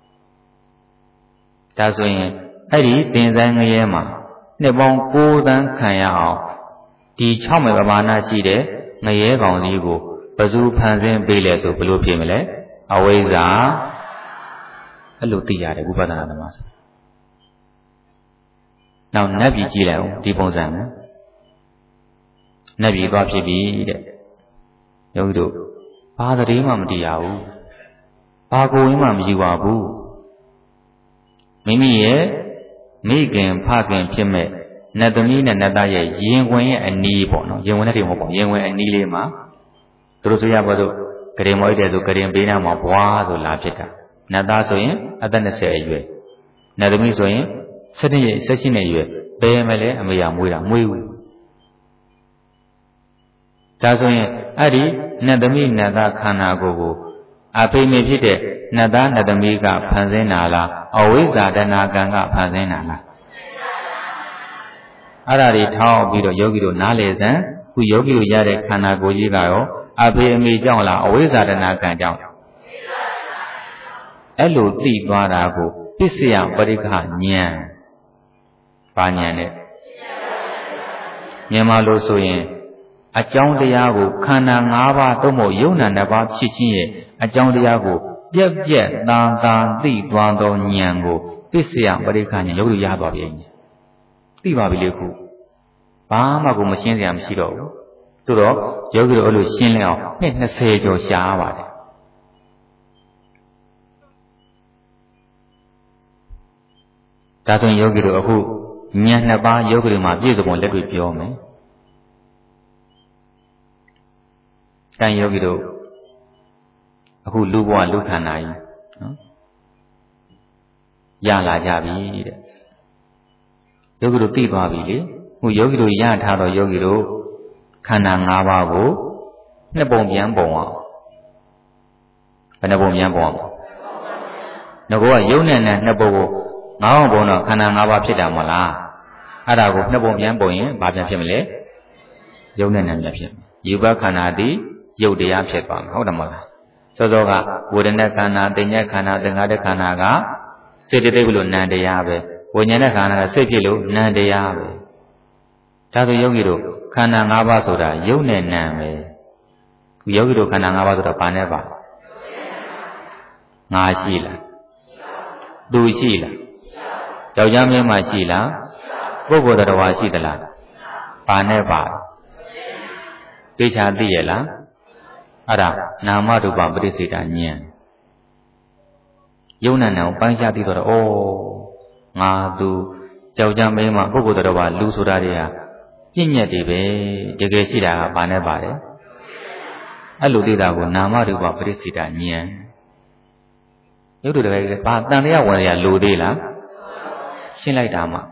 ။ဒါဆိုရင်အဲ့ဒီသင်္ဆိုင်ငရဲမှာနှစ်ပေါင်း၉သန်းခံရအောင်ဒီ၆မိုင်ပမာဏရှိတဲ့ငရဲကောင်ကြီးကိုဘယ်သူဖန်ဆင်းပေးလဲဆိုဘယ်လိုဖြစ်မလဲ။အဝိဇ္ဇာအဲ့လိုသိရတယ်ဝိပဿနာသမားဆို။နောက်နတ်ပြည်ကြည့်လိုက်အောင်ဒီပုံစံနဲ့နတ်ပြည်သွားဖြစ်ပြီတဲ့ယောဂီတို့ဘာသတိမှမတရားဘူးဘဘာကိုဝင်မှမယူပါဘူးမိမိရဲ့မိခင်ဖခင်ဖြစ်မဲ့နတ်သမီးနဲ့နတ်သားရဲ့ရင်ဝင်ရဲ့အနီးပေါ့နော်ရင်ဝင်တဲ့တွေမဟုတ်ပါဘူးရင်ဝင်အနီးလေးမှာသူတို့ဆိုရပါစို့ဂရင်မော်တဲ့ဆိုဂရင်ပေးနာမှာဘွားဆိုလာဖြစ်တာနတ်သားဆိုရင်အသက်နှစ်ဆယ်အရွယ်နတ်သမီးဆိုရင်ဆယ်နှစ်ဆယ်ရှစ်နှစ်အရွယ်ဘယ်မှလည်းအမေရမွေးတာမွေးဘူးဒါဆိုရင်အဲ့ဒီနတ်သမီးနတ်သားခန္ဓာကိုယ်ကိုအဖေမေဖြစ်တဲ့နတ်သားနတ်သမီးကဖန်ဆင်းတာလားအဝိဇ္ဇာတဏှာကံကဖန်ဆင်းတာလားအဲ့ဒါတွေထောင်းပြီးတော့ယောဂီတို့နားလေစံခုယောဂီတို့ရတဲ့ခန္ဓာကိုယ်ကြီးကရောအဖေအမေကြောင့်လားအဝိဇ္ဇာတဏှာကံကြောင့်အဲ့လိုသိသွားတာကိုပစ္စယပရိက္ခဉာဏ်ဘာဉာဏ်နဲ့မြန်မာလိုဆိုရင်အကြောင်းတရားကိုခန္ဓာ၅ပါးသို့မဟုတ်ယုံနာနှစ်ပါးဖြစ်ခြင်းရဲ့အကြောင်းတရားကိုပြက်ပြက်တန်တန်သိသွားသောဉာဏ်ကိုပစ္စယပရိက္ခဉာဏ်ရုပ်ရရသွားပြီသိပါပြီလေခုဘာမှကိုမရှင်းစရာမရှိတော့ဘူးသို့တော့ယောဂီတို့အဲ့လိုရှင်းလင်းအောင်နှစ်၂၀ကျော်ရှားပါတယ်ဒါဆိုရင်ယောဂီတို့အခုဉာဏ်နှစ်ပါးယောဂီတို့မှာပြည့်စုံဖို့လက်တွေ့ပြောမယ်တန်ယောဂီတို့အခုလူဘဝလူခန္ဓာကြီးနော်ရလာကြပြီတဲ့ယောဂီတို့သိသွားပြီလေခုယောဂီတို့ရထားတော့ယောဂီတို့ခန္ဓာ၅ပါးကိုနှစ်ပုံပြန်ပုံအောင်ဘယ်နှပုံပြန်ပုံအောင်ငါကယုံနဲ့နဲ့နှစ်ပုံကိုငါးပုံတော့ခန္ဓာ၅ပါးဖြစ်တာမလားအဲ့ဒါကိုနှစ်ပုံပြန်ပုံရင်ဘာပြန်ဖြစ်မလဲယုံနဲ့နဲ့ပြန်ဖြစ်ယူဘခန္ဓာတိရုပ်တရားဖြစ်သွားမှာဟုတ်တယ်မလားစောစောကဝေဒနာခန္ဓာတင်ညက်ခန္ဓာသင်္ခါရခန္ဓာကစေတသိက်လို့နံတရားပဲဝိညာဉ်နဲ့ခန္ဓာကစိတ်ဖြစ်လို့နံတရားပဲဒါဆိုယောဂီတို့ခန္ဓာ၅ပါးဆိုတာရုပ်နဲ့နံပဲယောဂီတို့ခန္ဓာ၅ပါးဆိုတာဘာနဲ့ပါငါရှိလားသူရှိလားယောက်ျားမင်းမရှိလားပုဂ္ဂိုလ်တော်ဝါရှိသလားဘာနဲ့ပါသိချာသိရလားအဲ့ဒါနာမရူပပရိစ္ဆေဒဉာဏ်ယုံနာနာကိုပိုင်းခြားသိတော့ဩငါသူယောက်ျားမင်းမပုဂ္ဂိုလ်တော်ဘာလူဆိုတာတွေဟာပြည့်ညက်တွေပဲတကယ်ရှိတာကဘာနဲ့ပါတယ်အဲ့လိုသိတာကိုနာမရူပပရိစ္ဆေဒဉာဏ်ရုပ်တို့တကယ်ဘာတန်တရားဝင်ရလိုသေးလားရှင်းလိုက်တာမှ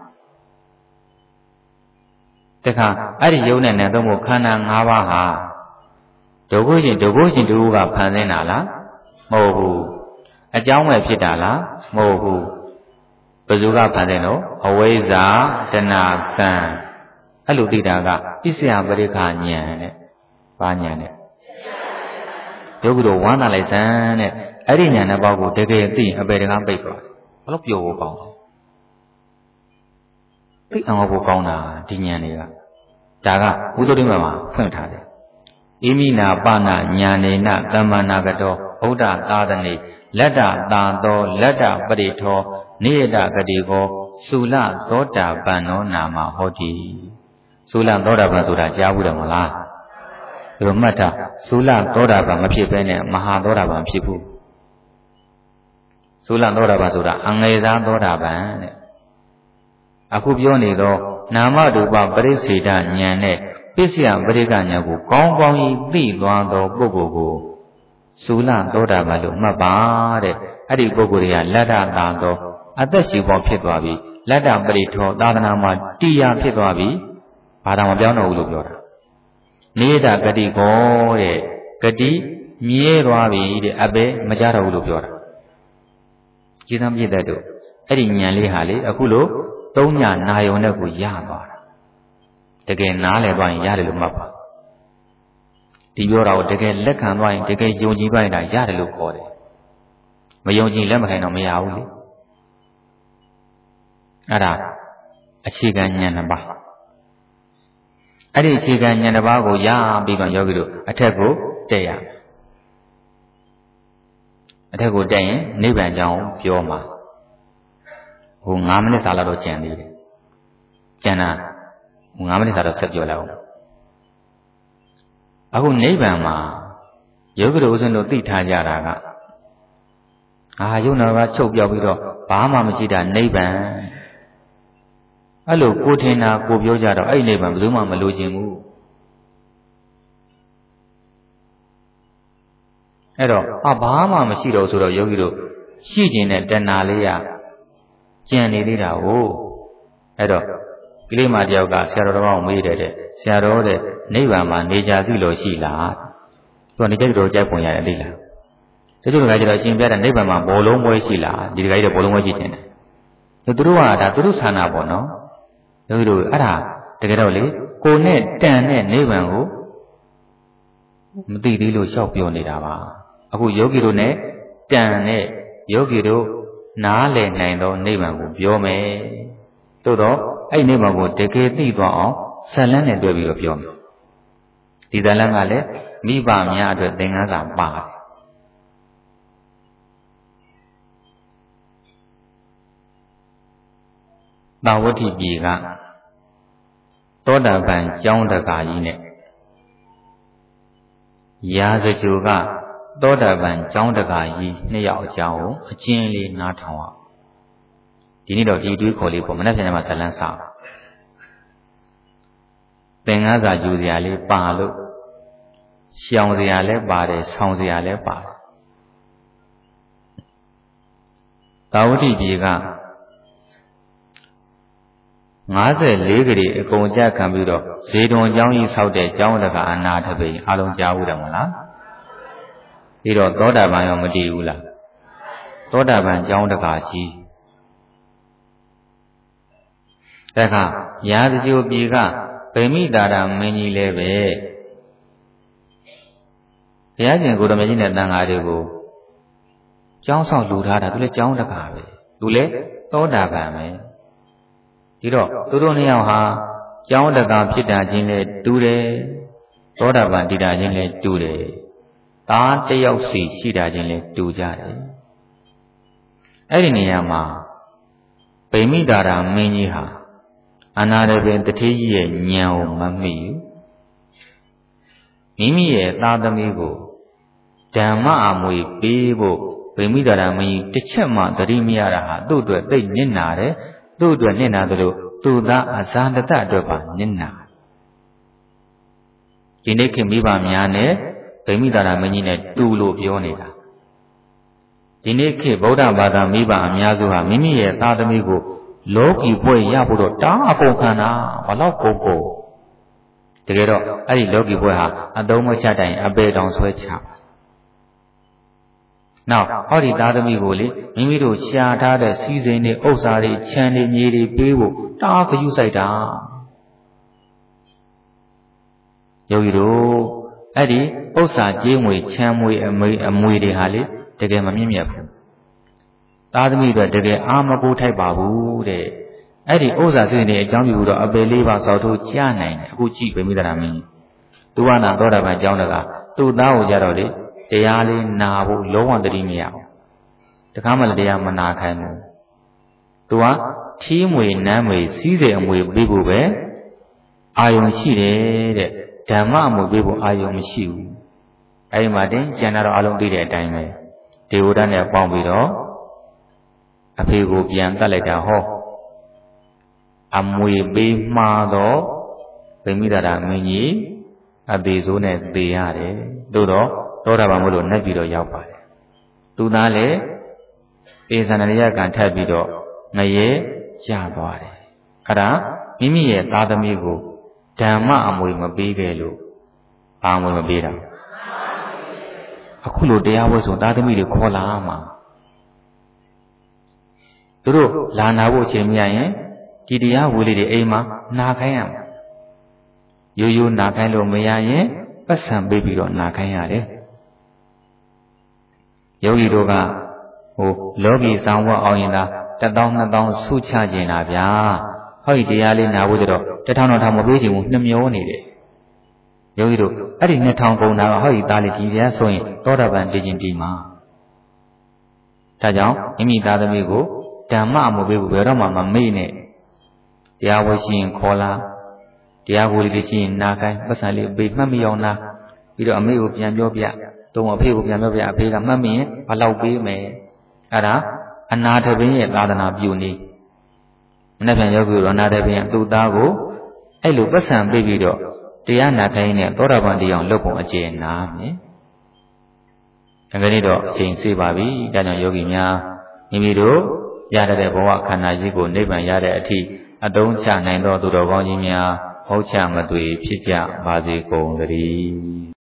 တခါအဲ့ဒီယုံနဲ့နာတော့မို့ခန္ဓာ၅ပါးဟာဒုက္ခရှင်ဒုက္ခရှင်တူကဖန်ဆင်းတာလားမဟုတ်ဘူးအကြောင်းပဲဖြစ်တာလားမဟုတ်ဘူးဘယ်သူကဖန်ဆင်းလို့အဝိဇ္ဇာတဏှာကံအဲ့လိုသိတာကပစ္စယပရိက္ခဉာဏ်နဲ့ဘာဉာဏ်နဲ့ယောဂီတို့ဝမ်းသာလိုက်စမ်းတဲ့အဲ့ဒီဉာဏ်တစ်ပါးကိုတကယ်သိအပေတကားပိတ်သွားဘလို့ပျော်ဖို့ကောင်းသိအောင်ဖို့ကောင်းတာဒီဉာဏ်တွေကဒါကဘုဒ္ဓဓမ္မမှာဖွင့်ထားတယ်ဣမိနာပနာညာနေနသမ္မာနာကတောဗုဒ္ဓသာသနေလက်တသာသောလက်တပရိထောနိယတဂတိကောသုလသောတာပန်နောနာမဟောတိသုလသောတာပန်ဆိုတာကြားဘူးတယ်မလားဒီလိုမှတ်တာသုလသောတာပန်မဖြစ်ဘဲနဲ့မဟာသောတာပန်ဖြစ်ဘူးသုလသောတာပန်ဆိုတာအငယ်သားသောတာပန်တဲ့အခုပြောနေတော့နာမရူပပရိစ္ဆေဒဉာဏ်နဲ့ပစ္စယပရိက္ခဉာဏ်ကိုကောင်းကောင်းကြီးသိသွားသောပုဂ္ဂိုလ်ကိုသုလသောတာပန်လို့မှတ်ပါတဲ့အဲ့ဒီပုဂ္ဂိုလ်တွေကလက်တသာသောအသက်ရှိပေါဖြစ်သွားပြီလက်တပရိထောသာသနာမှာတရားဖြစ်သွားပြီဘာသာမပြောင်းတော့ဘူးလို့ပြောတာနိယတဂတိကောတဲ့ဂတိမြဲသွားပြီတဲ့အပဲမကြတော့ဘူးလို့ပြောတာကျေးဇူးပြည့်တဲ့တို့အဲ့ဒီဉာဏ်လေးဟာလေအခုလို့သုံးညာနာယုံနဲ့ကိုရသွားတာတကယ်နားလည်သွားရင်ရတယ်လို့မှတ်ပါဒီပြောတာကိုတကယ်လက်ခံသွားရင်တကယ်ယုံကြည်သွားရင်ဒါရတယ်လို့ခေါ်တယ်မယုံကြည်လက်မခံတော့မရဘူးလေအဲ့ဒါအခြေခံဉာဏ်နှစ်ပါးအဲ့ဒီအခြေခံဉာဏ်တစ်ပါးကိုရပြီးတော့ယောဂီတို့အထက်ကိုတက်ရအထက်ကိုတက်ရင်နိဗ္ဗာန်ကြောင်းပြောမှာဟို၅မိနစ်စာလောက်တော့ကျန်သေးတယ်ကျန်တာဟို၅မိနစ်စာတော့ဆက်ပြောလိုက်အောင်အခုနိဗ္ဗာန်မှာယောဂီတို့ဦးဇင်းတို့သိထားကြတာကအာယုံနာကချုပ်ပြောက်ပြီးတော့ဘာမှမရှိတာနိဗ္ဗာန်အဲ့လိုကိုထင်တာကိုပြောကြတော့အဲ့နိဗ္ဗာန်ဘယ်သူမှမလိုချင်ဘူးအဲ့တော့အာဘာမှမရှိတော့ဆိုတော့ယောဂီတို့ရှိခြင်းနဲ့တဏှာလေးရကြံနေသေးတာကိုအဲ့တော့ကိလေသာတယောက်ကဆရာတော်တော်မေးတယ်တဲ့ဆရာတော်တဲ့နိဗ္ဗာန်မှာနေကြသိလို့ရှိလားသူကနေကြတော်ကြိုက်ပုံရတယ်သိလားတချို့ကကြတော့အရှင်ပြတဲ့နိဗ္ဗာန်မှာဘောလုံးပွဲရှိလားဒီတခါကြီးတဲ့ဘောလုံးပွဲရှိတင်တယ်သူတို့ကဒါသူတို့ဆန္ဒပေါ့နော်ယောဂီတို့အဲ့ဒါတကယ်တော့လေကိုနဲ့တန်တဲ့နိဗ္ဗာန်ကိုမသိသေးလို့ရှောက်ပြောနေတာပါအခုယောဂီတို့နဲ့တန်တဲ့ယောဂီတို့နားလည်နိုင်သောနိဗ္ဗာန်ကိုပြောမယ်သို့တော့အဲ့နိဗ္ဗာန်ကိုတကယ်သိသွားအောင်ဇာလန်းနဲ့တွေ့ပြီးတော့ပြောမယ်ဒီဇာလန်းကလည်းမိဘများအတွက်သင်္ကန်းစာပါတယ်သာဝတိပြည်ကသောတာပန်ကျောင်းတကာကြီးနဲ့ရာဇဂိုကသောတာပန်ကျောင်းတကာကြီးနှစ်ယောက်အကြောင်းကိုအကျဉ်းလေးနားထောင်အောင်ဒီနေ့တော့ဒီတွေးခေါ်လေးပေါ့မနေ့ပြန်မှာဇလန်းစာသင်္ကန်းစာယူစရာလေးပါလို့ရှောင်စရာလည်းပါတယ်ဆောင်းစရာလည်းပါတယ်သာဝတိပြည်ကငါးဆယ်လေးကလေးအကုန်ကြခံပြီးတော့ဇေဒွန်ကျောင်းကြီးဆောက်တဲ့ကျောင်းတကာအနာတပိအားလုံးကြားဘူးတယ်မလားပြီးတော့သောတာပန်ရောမတည်ဘူးလားသောတာပန်ကျောင်းတကာကြီးတခါရာဇဂိုပြည်ကဗိမိတာရမင်းကြီးလည်းပဲဘုရားရှင်ကိုရမကြီးနဲ့တန်ဃာတွေကိုကျောင်းဆောင်လူထားတာသူလည်းကျောင်းတကာပဲသူလည်းသောတာပန်ပဲဒီတော့သူတို့နှစ်ယောက်ဟာကျောင်းတကာဖြစ်တာချင်းနဲ့တူတယ်သောတာပန်တည်တာချင်းနဲ့တူတယ်သားတယောက်စီရှိတာချင်းနဲ့တူကြတယ်အဲ့ဒီနေရာမှာဗိမိတာရမင်းကြီးဟာအနာရပင်တထေးကြီးရဲ့ဉာဏ်ကိုမမိဘူးမိမိရဲ့သားသမီးကိုဓမ္မအမွေပေးဖို့ဗိမိတာရမင်းကြီးတစ်ချက်မှသတိမရတာဟာသူ့အတွက်သိနစ်နာတယ်သူ့အတွက်နစ်နာသလိုသူ့သားအဇာတတအတွက်ပါနစ်နာဒီနေ့ခေတ်မိဘများနဲ့ဗိမိတာရမင်းကြီးနဲ့တူလို့ပြောနေတာဒီနေ့ခေတ်ဗုဒ္ဓဘာသာမိဘအများစုဟာမိမိရဲ့သားသမီးကိုလောကီပွဲရဖို့တော့တာအကုန်ခံတာဘာလို့ကိုကိုတကယ်တော့အဲ့ဒီလောကီပွဲဟာအသုံးမချတိုင်အပေတောင်ဆွဲချနောက်ဟောဒီသားသမီးကိုလေမိမိတို့ရှာထားတဲ့စီးစိမ်တွေဥစ္စာတွေခြံတွေမြေတွေပေးဖို့တာဂရုစိုက်တာယောဂီတို့အဲ့ဒီဥစ္စာကြေးငွေခြံမွေအမွေအမွေတွေဟာလေတကယ်မမြင့်မြတ်ဘူးသားသမီးတို့တကယ်အာမကိုထိုက်ပါဘူးတဲ့အဲ့ဒီဥစ္စာစိတ်တွေအကြောင်းပြုတော့အပေလေးပါစောက်ထုတ်ကြားနိုင်တယ်အခုကြည့်ဗိမိတာရမင်းသူကနာသောတာပန်ကျောင်းတကသူ့သားကိုကြတော့လေတရားလေးနာဖို့လုံးဝတတိမရဘူးတခါမှလည်းတရားမနာခိုင်းဘူးသူကထီးမွေနမ်းမွေစီးစိမ်အမွေပေးဖို့ပဲအာယုံရှိတယ်တဲ့ဓမ္မအမွေပေးဖို့အာယုံမရှိဘူးအဲဒီမှာတင်ကျန်တော့အလုံးသိတဲ့အတိုင်းပဲဒေဝဒတ်နဲ့ပေါင်းပြီးတော့အဖေကိုပြန်တတ်လိုက်တာဟောအမွေပေးမှားတော့ဗိမိတာရမင်းကြီးအသေးစိုးနဲ့သေရတယ်သို့တော့သောတာပန်မို့လို့နှက်ပြီးတော့ရောက်ပါတယ်သူသားလည်းဧဇာနရိယကံထပ်ပြီးတော့ငရဲကျသွားတယ်အဲ့ဒါမိမိရဲ့သားသမီးကိုဓမ္မအမွေမပေးခဲ့လို့ဘာအမွေမပေးတာအခုလိုတရားဝဲဆိုသားသမီးတွေခေါ်လာမှာသူတို့လာနာဖို့အချိန်မရရင်ဒီတရားဝေလေးတွေအိမ်မှာနာခိုင်းရမှာရိုးရိုးနာခိုင်းလို့မရရင်ပတ်စံပေးပြီးတော့နာခိုင်းရတယ်ယောဂီတို့ကဟိုလောကီဆောင်ဝတ်အောင်ရင်သာတစ်သောင်းနှစ်သောင်းဆုချခြင်းလားဗျာဟောဒီတရားလေးနာဖို့ကြတော့တစ်ထောင်တော့ထောင်မပေးချင်ဘူးနှမျောနေတယ်ယောဂီတို့အဲ့ဒီနှစ်ထောင်ကုန်တာကဟောဒီသားလေးဒီတရားဆိုရင်သောတာပန်တည်ခြင်းတည်မှာဒါကြောင့်မိမိသားသမီးကိုဓမ္မအမှုပေးဖို့ဘယ်တော့မှမမေ့နဲ့တရားဝဲရှိရင်ခေါ်လာတရားကိုလေးရှိရင်နာခိုင်းပတ်စံလေးပေးမှတ်မရောနာပြီးတော့အမေကိုပြန်ပြောပြတုံးအဖေကိုပြန်ပြောပြအဖေကမှတ်မိရင်ဘလောက်ပေးမယ်အဲ့ဒါအနာထပင်ရဲ့သာသနာပြုနေမနေ့ပြန်ယောဂီရောအနာထပင်သူ့သားကိုအဲ့လိုပတ်စံပေးပြီးတော့တရားနာခိုင်းနဲ့သောတာပန်တရားလုပ်ပုံအကျေနာမယ်။ဒါကလေးတော့အချိန်စေပါပြီ။ဒါကြောင့်ယောဂီများမိမိတို့ရတဲ့ဘဝခန္ဓာကြီးကိုနိဗ္ဗာန်ရတဲ့အထိအသုံးချနိုင်သောသူတော်ကောင်းကြီးများဟုတ်ချမသွေဖြစ်ကြပါစေကုန်သတည်း